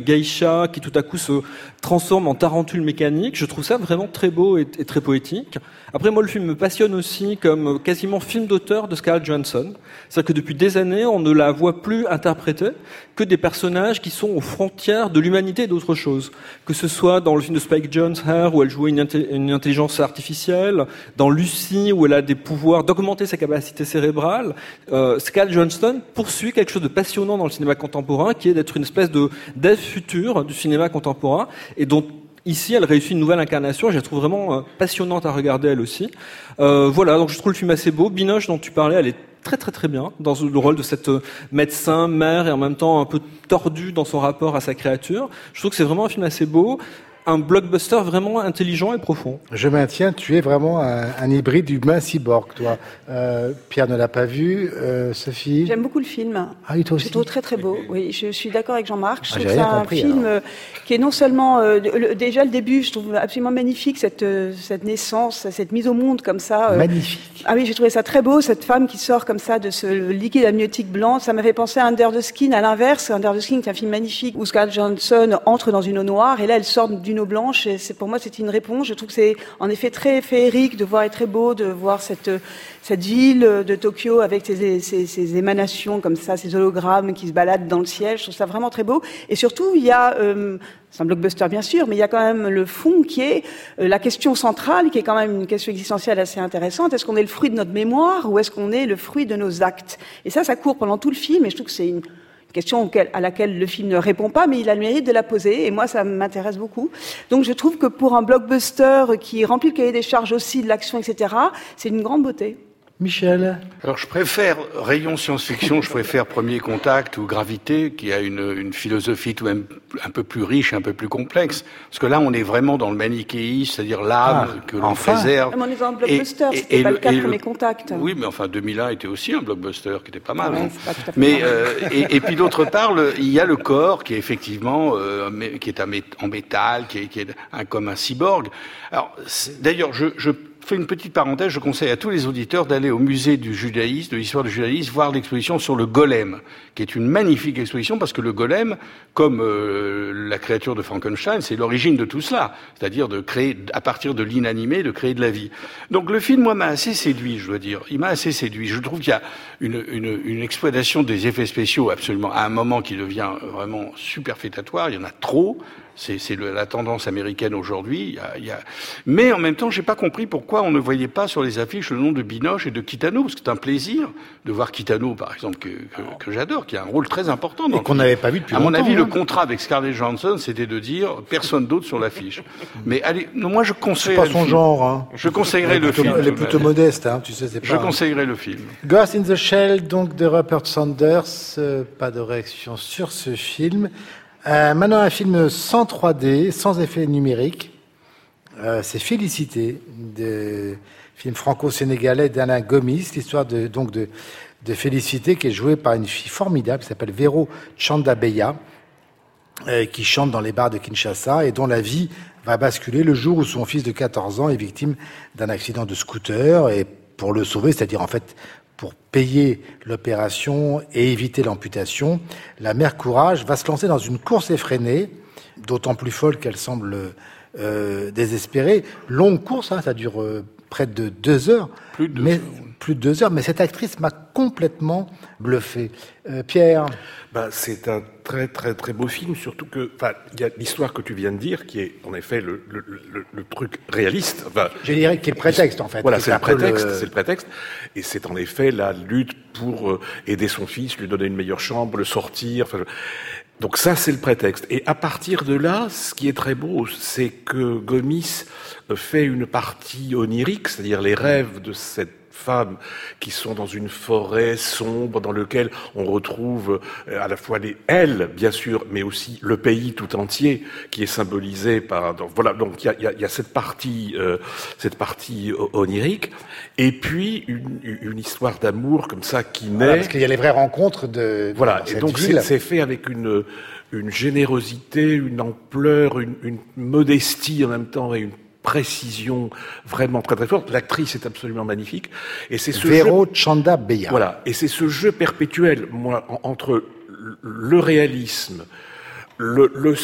geisha qui tout à coup se transforme en tarentule mécanique. Je trouve ça vraiment très beau et, et très poétique. Après, moi, le film me passionne aussi comme quasiment film d'auteur de Scarlett Johansson. C'est-à-dire que depuis des années, on ne la voit plus interpréter que des personnages qui sont aux frontières de l'humanité et d'autres choses. Que ce soit dans le film de Spike Jonze, Her, où elle jouait une, inté- une intelligence artificielle, dans Lucy, où elle a des pouvoirs d'augmenter sa capacité cérébrale. Euh, Scarlett Johansson poursuit quelque chose de passionnant dans le cinéma contemporain, qui est d'être une espèce de d'Ève future du cinéma contemporain, et dont ici, elle réussit une nouvelle incarnation, et je la trouve vraiment euh, passionnante à regarder elle aussi. Euh, voilà, donc je trouve le film assez beau. Binoche, dont tu parlais, elle est très très très bien dans le rôle de cette médecin, mère, et en même temps un peu tordue dans son rapport à sa créature. Je trouve que c'est vraiment un film assez beau. Un blockbuster vraiment intelligent et profond. Je maintiens, tu es vraiment un, un hybride humain cyborg, toi. Euh, Pierre ne l'a pas vu, euh, Sophie. J'aime beaucoup le film. Ah oui, toi aussi. Je trouve très très beau. Oui, je suis d'accord avec Jean-Marc. Je Ah, trouve j'ai que c'est rien un compris, film alors. qui est non seulement euh, le, déjà le début, je trouve absolument magnifique cette euh, cette naissance, cette mise au monde comme ça. Euh, Magnifique. Ah oui, j'ai trouvé ça très beau, cette femme qui sort comme ça de ce liquide amniotique blanc. Ça m'a fait penser à Under the Skin, à l'inverse. Under the Skin, qui est un film magnifique où Scarlett Johansson entre dans une eau noire et là, elle sort d'une eau blanche. Et c'est, pour moi, c'est une réponse. Je trouve que c'est en effet très féerique de voir et très beau de voir cette cette ville de Tokyo avec ses, ses, ses émanations comme ça, ces hologrammes qui se baladent dans le ciel. Je trouve ça vraiment très beau. Et surtout, il y a euh, c'est un blockbuster bien sûr, mais il y a quand même le fond qui est euh, la question centrale, qui est quand même une question existentielle assez intéressante. Est-ce qu'on est le fruit de notre mémoire ou est-ce qu'on est le fruit de nos actes? Et ça, ça court pendant tout le film, et je trouve que c'est une question à laquelle le film ne répond pas, mais il a le mérite de la poser, et moi, ça m'intéresse beaucoup. Donc, je trouve que pour un blockbuster qui remplit le cahier des charges aussi de l'action, et cetera, c'est une grande beauté. Michel. Alors je préfère rayon science-fiction, je préfère Premier Contact ou Gravité, qui a une, une philosophie tout de même un peu plus riche, un peu plus complexe. Parce que là, on est vraiment dans le manichéisme, c'est-à-dire l'âme Ah, que l'on enfin. préserve. Mais on est dans un blockbuster, Et- et- c'était et pas le- le cas de et Premier le- Contact. Oui, mais enfin deux mille un était aussi un blockbuster qui était pas mal. Ouais, hein. c'est pas tout à fait Mais pareil. euh, et, et puis d'autre part, le- il y a le corps qui est effectivement euh, mé- qui est un mé- en métal, qui est, qui est un, comme un cyborg. Alors c'est- d'ailleurs, je, je fais une petite parenthèse. Je conseille à tous les auditeurs d'aller au musée du judaïsme, de l'histoire du judaïsme, voir l'exposition sur le golem, qui est une magnifique exposition parce que le golem, comme euh, la créature de Frankenstein, c'est l'origine de tout cela, c'est-à-dire de créer à partir de l'inanimé, de créer de la vie. Donc le film, moi, m'a assez séduit, je dois dire. Il m'a assez séduit. Je trouve qu'il y a une, une, une exploitation des effets spéciaux absolument à un moment qui devient vraiment superfétatoire. Il y en a trop. C'est, c'est le, la tendance américaine aujourd'hui. Il y a, il y a... Mais en même temps, j'ai pas compris pourquoi on ne voyait pas sur les affiches le nom de Binoche et de Kitano, parce que c'est un plaisir de voir Kitano, par exemple, que, que, que j'adore, qui a un rôle très important dans Et le qu'on film. n'avait pas vu depuis À mon longtemps, avis, hein. le contrat avec Scarlett Johansson, c'était de dire personne d'autre sur l'affiche. Mais allez, non, moi je C'est conseille. pas son genre, hein. Je conseillerais Elle est le plutôt, film. elle est tout de plutôt même. modeste, hein, tu sais, c'est pas... Je conseillerais le film. Ghost in the Shell, donc, de Rupert Sanders. Euh, pas de réaction sur ce film. Euh, maintenant, un film sans trois D, sans effet numérique. Euh, c'est Félicité, de film franco-sénégalais d'Alain Gomis, l'histoire de, donc de, de Félicité qui est jouée par une fille formidable qui s'appelle Véro Tchandabeya, euh, qui chante dans les bars de Kinshasa et dont la vie va basculer le jour où son fils de quatorze ans est victime d'un accident de scooter, et pour le sauver, c'est-à-dire en fait pour payer l'opération et éviter l'amputation, la mère Courage va se lancer dans une course effrénée, d'autant plus folle qu'elle semble euh, désespérée. Longue course, hein, ça dure euh, près de deux heures. Plus de deux mais, heures. Plus de deux heures, mais cette actrice m'a complètement bluffé. Euh, Pierre. Ben, c'est un très très très beau film, surtout que, enfin, il y a l'histoire que tu viens de dire, qui est en effet le, le, le, le truc réaliste. Enfin, Je dirais qu'il est le prétexte, en fait. Voilà, Qui c'est est le un peu prétexte, le- c'est le prétexte, et c'est en effet la lutte pour euh, aider son fils, lui donner une meilleure chambre, le sortir. Enfin, je- donc ça, c'est le prétexte. Et à partir de là, ce qui est très beau, c'est que Gomis euh, fait une partie onirique, c'est-à-dire les rêves de cette femmes qui sont dans une forêt sombre dans lequel on retrouve euh, à la fois les elles, bien sûr, mais aussi le pays tout entier qui est symbolisé par. Donc, voilà, donc il y a, y, a, y a cette partie, euh, cette partie onirique, et puis une, une histoire d'amour comme ça qui naît. Voilà, parce qu'il y a les vraies rencontres de Voilà, dans et cette donc ville. c'est, c'est fait avec une une générosité, une ampleur, une, une modestie en même temps et une précision vraiment très très forte. L'actrice est absolument magnifique, et c'est ce Véro jeu, Tchandabeya. voilà, et c'est ce jeu perpétuel, moi, en- entre le réalisme, le, le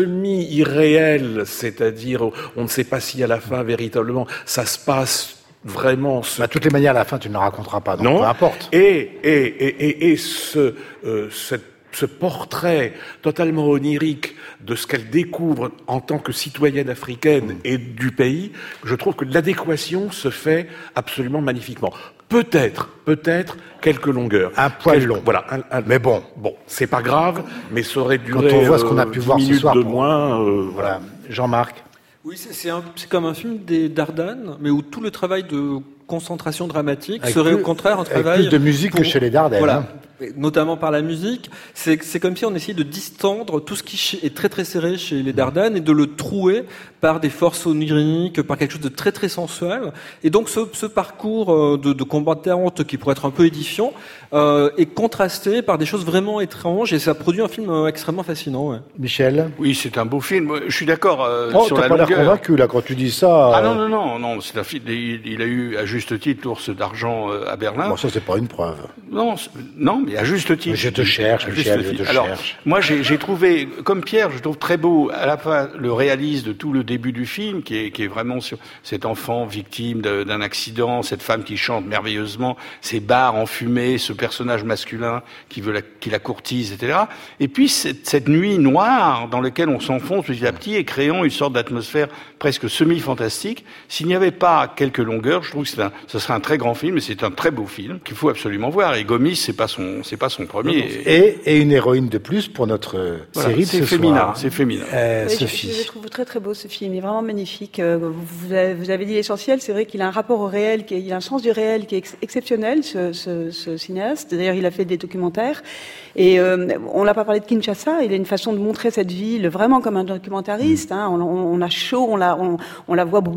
semi-irréel, c'est-à-dire on ne sait pas si à la fin véritablement ça se passe vraiment. Ce... Bah, de toutes les manières, à la fin, tu ne le raconteras pas, donc non. Peu importe. Et, et, et, et, et ce, euh, cette, ce portrait totalement onirique de ce qu'elle découvre en tant que citoyenne africaine mmh. et du pays, je trouve que l'adéquation se fait absolument magnifiquement. Peut-être, peut-être quelques longueurs. Un poil quelques, long. Voilà. Un, un, mais bon, bon, c'est pas grave, mais ça aurait duré. Quand on voit ce qu'on a pu euh, voir ce soir de pour... moins. Euh, voilà. voilà. Jean-Marc. Oui, c'est, c'est, un, c'est comme un film des Dardannes, mais où tout le travail de concentration dramatique avec serait plus, au contraire un travail avec plus de musique pour, que chez les Dardannes. Voilà. Hein. Notamment par la musique, c'est, c'est comme si on essayait de distendre tout ce qui est très très serré chez les Dardannes et de le trouer par des forces oniriques, par quelque chose de très très sensuel. Et donc ce, ce parcours de, de combattante qui pourrait être un peu édifiant euh, est contrasté par des choses vraiment étranges et ça produit un film extrêmement fascinant. Ouais. Michel ? Oui, c'est un beau film. Je suis d'accord euh, oh, sur la la longueur. Oh, t'as pas l'air convaincu là quand tu dis ça. Ah non non non non, c'est un film. Il, il a eu à juste titre l'Ours d'argent à Berlin. Bon, ça c'est pas une preuve. Non non. Mais à juste titre. Je te cherche, Michel, je te Alors, cherche. Moi, j'ai, j'ai trouvé, comme Pierre, je trouve très beau à la fois le réalisme de tout le début du film, qui est, qui est vraiment sur cet enfant victime de, d'un accident, cette femme qui chante merveilleusement, ces bars enfumés, ce personnage masculin qui veut la, qui la courtise, et cetera. Et puis cette, cette nuit noire dans laquelle on s'enfonce petit à petit et créant une sorte d'atmosphère presque semi-fantastique. S'il n'y avait pas quelques longueurs, je trouve que c'est un, ce serait un très grand film, et c'est un très beau film qu'il faut absolument voir. Et Gomis, c'est pas son, c'est pas son premier. Et, et une héroïne de plus pour notre voilà, série de c'est ce féminin, soir. C'est féminin. Euh, oui, Sophie. Je, je le trouve très très beau ce film, il est vraiment magnifique. Vous avez, vous avez dit l'essentiel, c'est vrai qu'il a un rapport au réel, qui est, il a un sens du réel qui est ex- exceptionnel, ce, ce, ce cinéaste. D'ailleurs, il a fait des documentaires. Et euh, on n'a pas parlé de Kinshasa, il a une façon de montrer cette ville vraiment comme un documentariste. Hein. On, on, on a chaud, on la, on, on la voit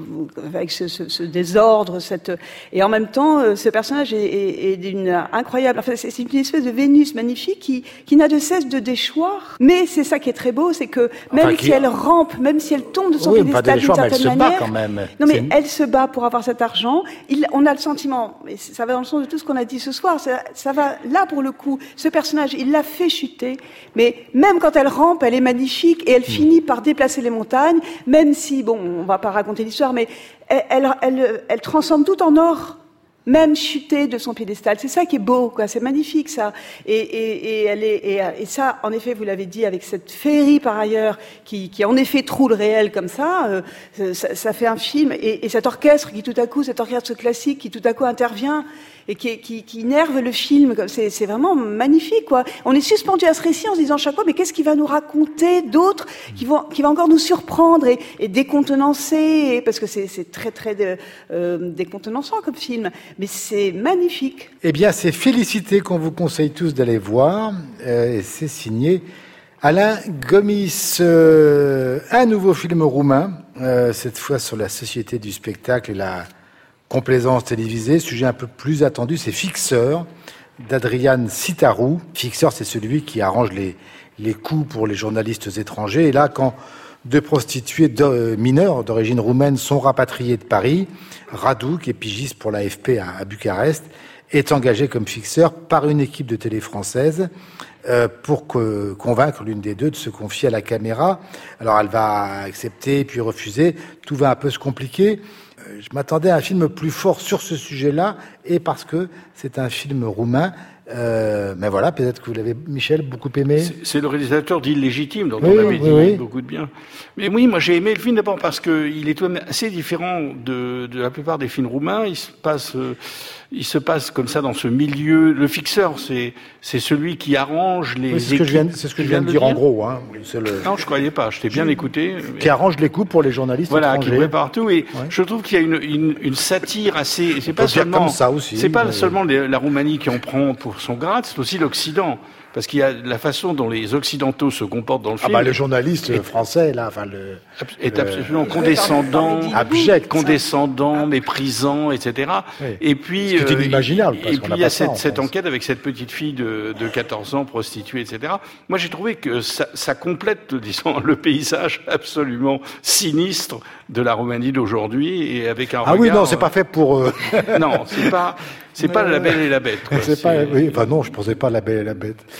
avec ce, ce, ce désordre, cette... et en même temps, ce personnage est, est, est d'une incroyable... Enfin, c'est une espèce de Vénus magnifique qui, qui n'a de cesse de déchoir. Mais c'est ça qui est très beau, c'est que même enfin, si qui... elle rampe, même si elle tombe de son oui, piédestal d'une certaine elle se manière... bat quand même. Non mais c'est... elle se bat pour avoir cet argent. Il, on a le sentiment, mais ça va dans le sens de tout ce qu'on a dit ce soir, ça, ça va là pour le coup. Ce personnage, il l'a fait chuter, mais même quand elle rampe, elle est magnifique et elle mmh. finit par déplacer les montagnes, même si, bon, on va pas raconter l'histoire, mais elle, elle, elle, elle transforme tout en or. Même chuter de son piédestal, c'est ça qui est beau, quoi. C'est magnifique ça. Et, et, et elle est, et, et ça, en effet, vous l'avez dit, avec cette féerie par ailleurs, qui, qui en effet troue le réel comme ça, euh, ça, ça fait un film. Et, et cet orchestre qui tout à coup, cet orchestre classique qui tout à coup intervient et qui, qui, qui innerve le film, c'est, c'est vraiment magnifique, quoi. On est suspendu à ce récit en se disant chaque fois, mais qu'est-ce qu'il va nous raconter d'autre, qui vont, qui va encore nous surprendre et, et décontenancer, parce que c'est, c'est très très de, euh, décontenançant comme film. Mais c'est magnifique. Eh bien, c'est Félicité qu'on vous conseille tous d'aller voir. Euh, et c'est signé Alain Gomis. Euh, un nouveau film roumain, euh, cette fois sur la société du spectacle et la complaisance télévisée. Sujet un peu plus attendu, c'est Fixeur, d'Adrian Sitaru. Fixeur, c'est celui qui arrange les, les coups pour les journalistes étrangers. Et là, quand deux prostituées de, mineures d'origine roumaine sont rapatriées de Paris, Radu, qui est pigiste pour l'A F P à, à Bucarest, est engagé comme fixeur par une équipe de télé française euh, pour que, convaincre l'une des deux de se confier à la caméra. Alors elle va accepter puis refuser. Tout va un peu se compliquer. Euh, je m'attendais à un film plus fort sur ce sujet-là, et parce que c'est un film roumain. Euh, mais voilà, peut-être que vous l'avez, Michel, beaucoup aimé. C'est, c'est le réalisateur d'Illégitime, dont oui, on avait oui, dit oui. beaucoup de bien. Mais oui, moi j'ai aimé le film d'abord parce qu'il est assez différent de, de la plupart des films roumains. Il se passe, euh, il se passe comme ça dans ce milieu. Le fixeur, c'est, c'est celui qui arrange les. Oui, c'est, ce que je viens, c'est ce que je viens de dire en gros. Hein. C'est le... Non, je croyais pas. Je t'ai bien je... écouté. Mais... Qui arrange les coups pour les journalistes voilà, étrangers. Qui voit partout. Et ouais. je trouve qu'il y a une, une, une satire assez. C'est pas seulement. Comme ça aussi. C'est pas mais... seulement les, la Roumanie qui en prend pour son grade, c'est aussi l'Occident. Parce qu'il y a la façon dont les Occidentaux se comportent dans le ah film. Bah, le journaliste est, français, là, enfin le est le, absolument condescendant, abject, condescendant, méprisant, et cetera. Oui. Et puis, c'est euh, inimaginable. Et, et puis il y a cette, cette enquête avec cette petite fille de, de quatorze ans, prostituée, et cetera. Moi, j'ai trouvé que ça, ça complète, disons, le paysage absolument sinistre de la Roumanie d'aujourd'hui, et avec un ah regard. oui, non, c'est pas fait pour. Euh... non, c'est pas. C'est mais pas La Belle et la Bête. Quoi. C'est, c'est pas, oui, enfin non, je pensais pas La Belle et la Bête.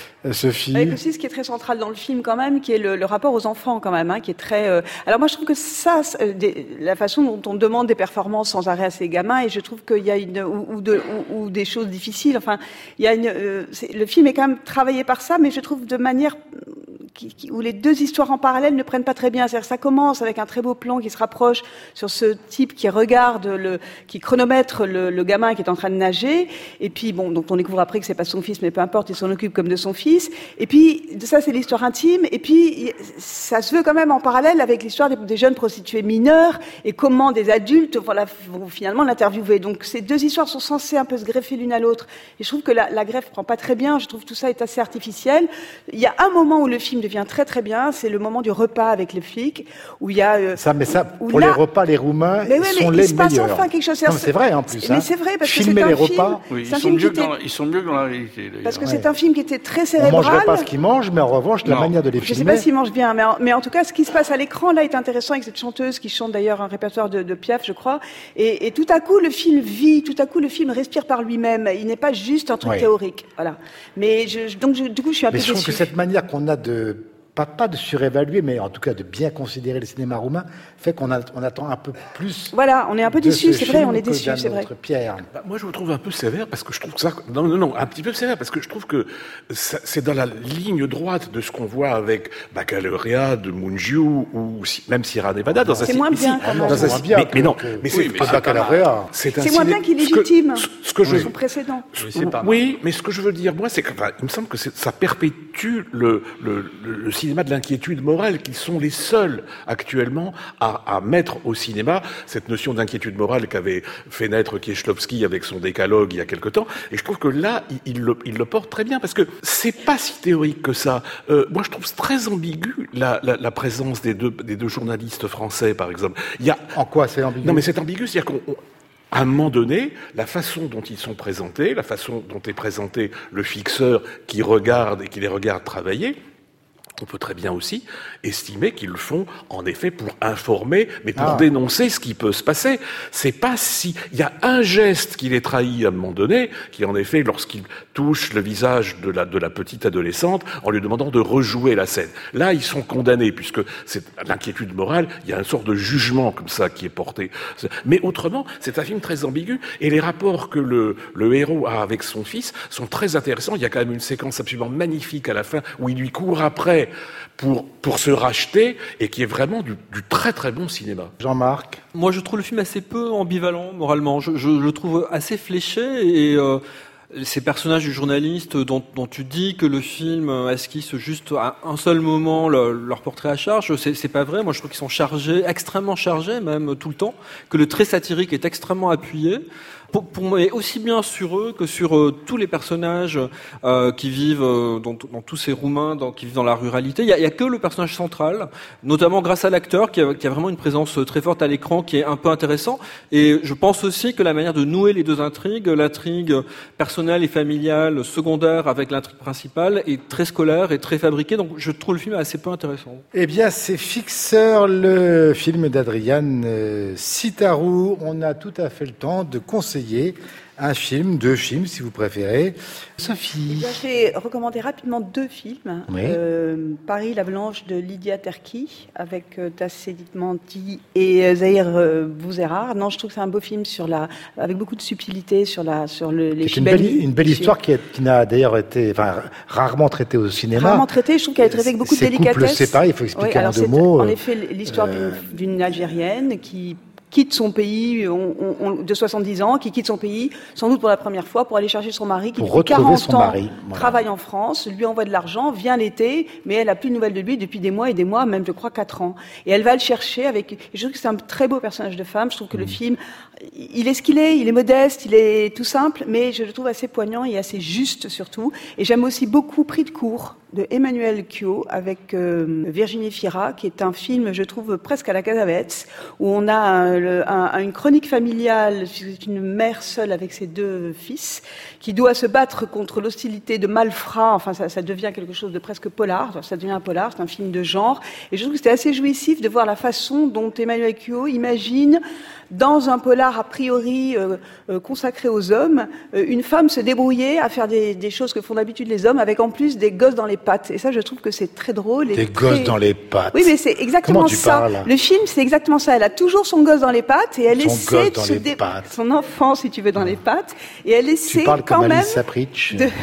Sophie. Avec aussi ce qui est très central dans le film quand même, qui est le, le rapport aux enfants quand même, hein, qui est très. Euh... Alors moi je trouve que ça, des, la façon dont on demande des performances sans arrêt à ces gamins, et je trouve qu'il y a une ou, ou, de, ou, ou des choses difficiles. Enfin, il y a une. Euh, le film est quand même travaillé par ça, mais je trouve de manière qui, qui, où les deux histoires en parallèle ne prennent pas très bien. C'est-à-dire ça commence avec un très beau plan qui se rapproche sur ce type qui regarde le, qui chronomètre le, le gamin qui est en train de nager, et puis bon, donc on découvre après que c'est pas son fils, mais peu importe, il s'en occupe comme de son fils. Et puis, ça, c'est l'histoire intime. Et puis, ça se veut quand même en parallèle avec l'histoire des, des jeunes prostituées mineures et comment des adultes voilà, vont finalement l'interviewer. Donc, ces deux histoires sont censées un peu se greffer l'une à l'autre. Et je trouve que la, la greffe prend pas très bien. Je trouve que tout ça est assez artificiel. Il y a un moment où le film devient très très bien. C'est le moment du repas avec les flics, où il y a. Euh, ça, mais ça, pour là, les repas, les Roumains mais ouais, sont mais les il se passe meilleurs. Enfin quelque chose. Non, c'est vrai en plus. Mais hein. c'est vrai parce Filmer que c'est un les film. repas. Oui, c'est un ils, sont film mieux qui était... dans, ils sont mieux dans la réalité. Parce que ouais. c'est un film qui était très On cérébral. ne mangerait pas ce qu'ils mangent, mais en revanche, la non. manière de les Je filmer. ne sais pas s'ils mangent bien, mais en, mais en tout cas, ce qui se passe à l'écran là est intéressant avec cette chanteuse qui chante d'ailleurs un répertoire de, de Piaf, je crois. Et, et tout à coup, le film vit, tout à coup, le film respire par lui-même. Il n'est pas juste un truc ouais. théorique, voilà. Mais je, donc, je, du coup, je suis un mais peu je trouve déçue. que cette manière qu'on a de pas, pas de surévaluer, mais en tout cas de bien considérer le cinéma roumain, fait qu'on a, on attend un peu plus. Voilà, on est un peu déçu, c'est vrai, on est déçu, c'est vrai. Pierre. Bah, moi, je vous trouve un peu sévère parce que je trouve que ça. Non, non, non, un petit peu sévère parce que je trouve que ça, c'est dans la ligne droite de ce qu'on voit avec Baccalauréat de Mungiu ou si, même Sierra Nevada dans un C'est moins bien, quand même. Dans un, moins bien mais, que, mais non, que, mais oui, c'est mais Baccalauréat. C'est, c'est moins bien qu'il légitime ce que, ce que je, son précédent. Oui, c'est pas oui, mais ce que je veux dire, moi, c'est que, enfin, il me semble que c'est, ça perpétue le, le, le, le cinéma de l'inquiétude morale, qui sont les seuls actuellement à, à mettre au cinéma cette notion d'inquiétude morale qu'avait fait naître Kieślowski avec son décalogue il y a quelque temps. Et je trouve que là, il, il, le, il le porte très bien parce que c'est pas si théorique que ça. Euh, moi, je trouve très ambigu la, la, la présence des deux, des deux journalistes français, par exemple. Il y a en quoi c'est ambigu? Non, mais c'est ambigu, c'est-à-dire qu'on on, à un moment donné, la façon dont ils sont présentés, la façon dont est présenté le fixeur qui regarde et qui les regarde travailler, on peut très bien aussi estimer qu'ils le font, en effet, pour informer, mais pour ah. dénoncer ce qui peut se passer. C'est pas si... Il y a un geste qui les trahit à un moment donné, qui, en effet, lorsqu'il touche le visage de la, de la petite adolescente, en lui demandant de rejouer la scène. Là, ils sont condamnés, puisque c'est l'inquiétude morale, il y a une sorte de jugement comme ça qui est porté. Mais autrement, c'est un film très ambigu, et les rapports que le, le héros a avec son fils sont très intéressants. Il y a quand même une séquence absolument magnifique à la fin, où il lui court après pour, pour se racheter, et qui est vraiment du, du très très bon cinéma. Jean-Marc? Moi, je trouve le film assez peu ambivalent, moralement. Je, je le trouve assez fléché, et euh, ces personnages du journaliste dont, dont tu dis que le film esquisse juste à un seul moment le, leur portrait à charge, c'est, c'est pas vrai. Moi, je trouve qu'ils sont chargés, extrêmement chargés, même tout le temps, que le trait satirique est extrêmement appuyé. Pour, pour moi, aussi bien sur eux que sur euh, tous les personnages euh, qui vivent euh, dans, dans tous ces Roumains dans, qui vivent dans la ruralité. Il y a, il y a que le personnage central, notamment grâce à l'acteur qui a, qui a vraiment une présence très forte à l'écran, qui est un peu intéressant. Et je pense aussi que la manière de nouer les deux intrigues, l'intrigue personnelle et familiale secondaire avec l'intrigue principale, est très scolaire et très fabriquée. Donc je trouve le film assez peu intéressant. Eh bien, c'est Fixeur, le film d'Adrian euh, Sitaru. On a tout à fait le temps de conseiller un film, deux films si vous préférez. Sophie. Eh bien, je vais recommander rapidement deux films. Oui. Euh, Paris, la Blanche de Lydia Terki avec euh, Tassé Ditmanti et euh, Zahir euh, Bouzerard. Non, je trouve que c'est un beau film sur la, avec beaucoup de subtilité sur la, sur le, les C'est une belle, une belle histoire qui, est, qui n'a d'ailleurs été, enfin, rarement traitée au cinéma. Rarement traitée. Je trouve qu'elle est traitée avec beaucoup de délicatesse. C'est séparés, il faut expliquer oui, en deux mots. En effet, l'histoire euh... d'une, d'une Algérienne qui quitte son pays on, on, on, de soixante-dix ans, qui quitte son pays, sans doute pour la première fois, pour aller chercher son mari, qui pour depuis quarante son ans mari. Voilà. Travaille en France, lui envoie de l'argent, vient l'été, mais elle n'a plus de nouvelles de lui depuis des mois et des mois, même je crois quatre ans. Et elle va le chercher avec... Je trouve que c'est un très beau personnage de femme, je trouve que mmh. le film, il est ce qu'il est, il est modeste, il est tout simple, mais je le trouve assez poignant et assez juste surtout. Et j'aime aussi beaucoup Pris de court de Emmanuel Kyo avec euh, Virginie Fira, qui est un film, je trouve, presque à la Cassavetes, où on a un, le, un, une chronique familiale, c'est une mère seule avec ses deux fils, qui doit se battre contre l'hostilité de malfrats, enfin ça, ça devient quelque chose de presque polar, ça devient un polar, c'est un film de genre, et je trouve que c'était assez jouissif de voir la façon dont Emmanuel Kyo imagine dans un polar a priori euh, euh, consacré aux hommes, euh, une femme se débrouiller à faire des, des choses que font d'habitude les hommes, avec en plus des gosses dans les pattes. Et ça, je trouve que c'est très drôle. Et des très... gosses dans les pattes. Oui, mais c'est exactement Comment tu ça. parles Le film, c'est exactement ça. Elle a toujours son gosse dans les pattes et elle son essaie de dans se les dé... pattes. son enfant, si tu veux, dans les pattes, et elle essaie tu parles quand comme même Alice Sapritch. de...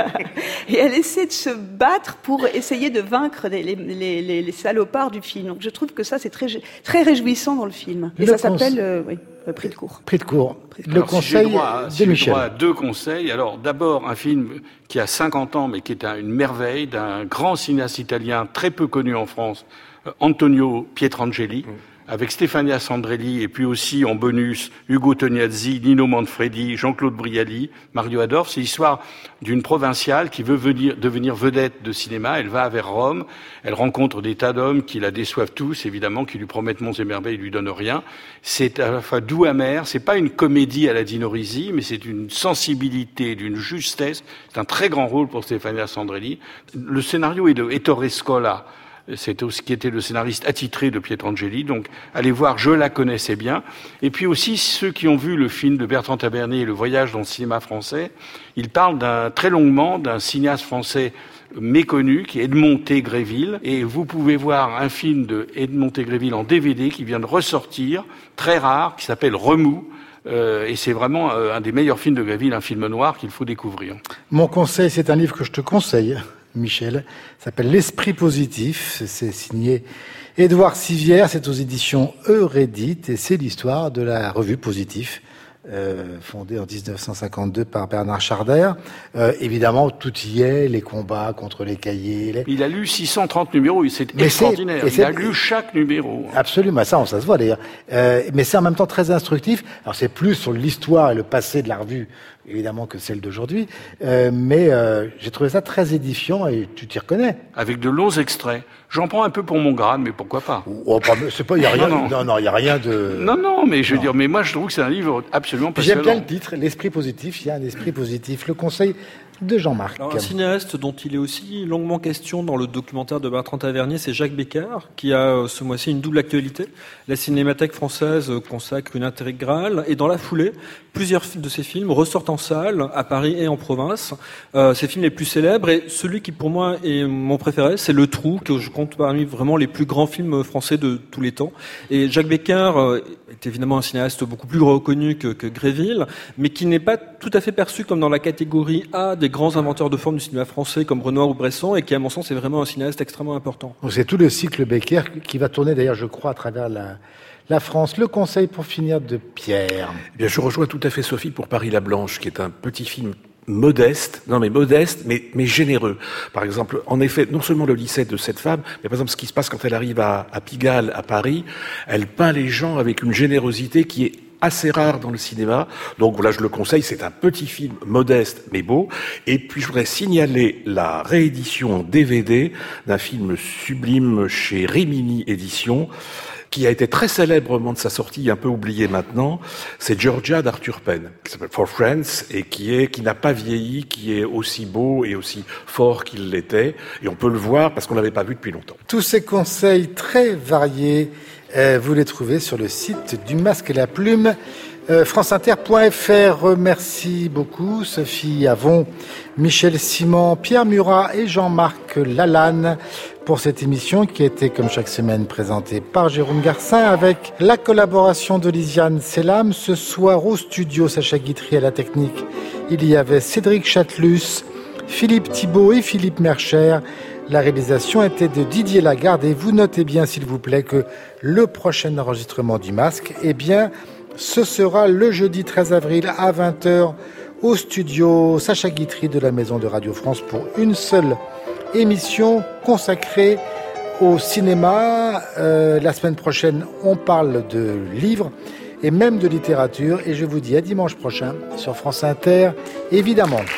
et elle essaie de se battre pour essayer de vaincre les, les, les, les salopards du film. Donc je trouve que ça c'est très très réjouissant dans le film. Et le ça cons... s'appelle euh, oui, Prix de court. Prix de court. Le alors, conseil si j'ai droit, de si Michel. J'ai droit à deux conseils. Alors d'abord un film qui a cinquante ans mais qui est une merveille d'un grand cinéaste italien très peu connu en France, Antonio Pietrangeli. Mmh. Avec Stefania Sandrelli et puis aussi en bonus Ugo Tognazzi, Nino Manfredi, Jean-Claude Brialy, Mario Adorf. C'est l'histoire d'une provinciale qui veut venir, devenir vedette de cinéma. Elle va vers Rome, elle rencontre des tas d'hommes qui la déçoivent tous, évidemment, qui lui promettent monts et merveilles, ils lui donnent rien. C'est à la fois doux amer, c'est pas une comédie à la Dino Risi, mais c'est une sensibilité, d'une justesse. C'est un très grand rôle pour Stefania Sandrelli. Le scénario est de Ettore Scola. C'est ce qui était le scénariste attitré de Pietrangeli. Donc, allez voir, je la connaissais bien. Et puis aussi, ceux qui ont vu le film de Bertrand Tavernier, Le Voyage dans le cinéma français, ils parlent d'un, très longuement d'un cinéaste français méconnu, qui est Edmond T. Gréville. Et vous pouvez voir un film de Edmond T. Gréville en D V D qui vient de ressortir, très rare, qui s'appelle Remous. Euh, et c'est vraiment euh, un des meilleurs films de Gréville, un film noir qu'il faut découvrir. Mon conseil, c'est un livre que je te conseille, Michel, ça s'appelle L'Esprit Positif, c'est signé Édouard Sivière, c'est aux éditions Eurédite et c'est l'histoire de la revue Positif, euh, fondée en dix-neuf cent cinquante-deux par Bernard Charder. Euh, évidemment, tout y est, les combats contre les cahiers. Les... Il a lu six cent trente numéros, c'est mais extraordinaire, c'est, il a lu chaque numéro. Absolument, ça, ça se voit d'ailleurs. Euh, mais c'est en même temps très instructif. Alors c'est plus sur l'histoire et le passé de la revue, évidemment, que celle d'aujourd'hui. Euh, mais euh, j'ai trouvé ça très édifiant et tu t'y reconnais. Avec de longs extraits. J'en prends un peu pour mon grade, mais pourquoi pas? Oh, pas c'est pas, il y a rien. Non, non, non, il y a rien de. Non, non, mais je veux non. dire, mais moi, je trouve que c'est un livre absolument passionnant. J'aime bien le titre, L'Esprit Positif. Il y a un esprit positif. Le conseil de Jean-Marc. Alors, un cinéaste dont il est aussi longuement question dans le documentaire de Bertrand Tavernier, c'est Jacques Beccard, qui a ce mois-ci une double actualité. La Cinémathèque française consacre une intégrale, et dans la foulée, plusieurs de ses films ressortent en salle, à Paris et en province. Euh, ses films les plus célèbres, et celui qui pour moi est mon préféré, c'est Le Trou, que je compte parmi vraiment les plus grands films français de tous les temps. Et Jacques Beccard euh, est évidemment un cinéaste beaucoup plus reconnu que, que Gréville, mais qui n'est pas tout à fait perçu comme dans la catégorie A des grands inventeurs de forme du cinéma français comme Renoir ou Bresson, et qui, à mon sens, est vraiment un cinéaste extrêmement important. Donc c'est tout le cycle Becker qui va tourner, d'ailleurs, je crois, à travers la, la France. Le conseil, pour finir, de Pierre. Eh bien, je rejoins tout à fait Sophie pour Paris la Blanche, qui est un petit film modeste, non mais modeste, mais, mais généreux. Par exemple, en effet, non seulement le lycée de cette femme, mais par exemple ce qui se passe quand elle arrive à, à Pigalle, à Paris, elle peint les gens avec une générosité qui est assez rare dans le cinéma. Donc voilà, je le conseille, c'est un petit film modeste mais beau. Et puis je voudrais signaler la réédition en D V D d'un film sublime chez Rimini Éditions, qui a été très célèbre au moment de sa sortie, un peu oublié maintenant. C'est Georgia d'Arthur Penn, qui s'appelle For Friends, et qui est, qui n'a pas vieilli, qui est aussi beau et aussi fort qu'il l'était. Et on peut le voir parce qu'on l'avait pas vu depuis longtemps. Tous ces conseils très variés, euh, vous les trouvez sur le site du Masque et la Plume, euh, franceinter point f r. Merci beaucoup, Sophie Avon, Michel Simon, Pierre Murat et Jean-Marc Lalanne, pour cette émission qui a été, comme chaque semaine, présentée par Jérôme Garcin avec la collaboration de Lisiane Selam. Ce soir, au studio, Sacha Guitry à la technique, il y avait Cédric Chatelus, Philippe Thibault et Philippe Mercher. La réalisation était de Didier Lagarde et vous notez bien, s'il vous plaît, que le prochain enregistrement du Masque, eh bien, ce sera le jeudi treize avril à vingt heures au studio Sacha Guitry de la Maison de Radio France pour une seule émission consacrée au cinéma. Euh, la semaine prochaine, on parle de livres et même de littérature. Et je vous dis à dimanche prochain sur France Inter, évidemment.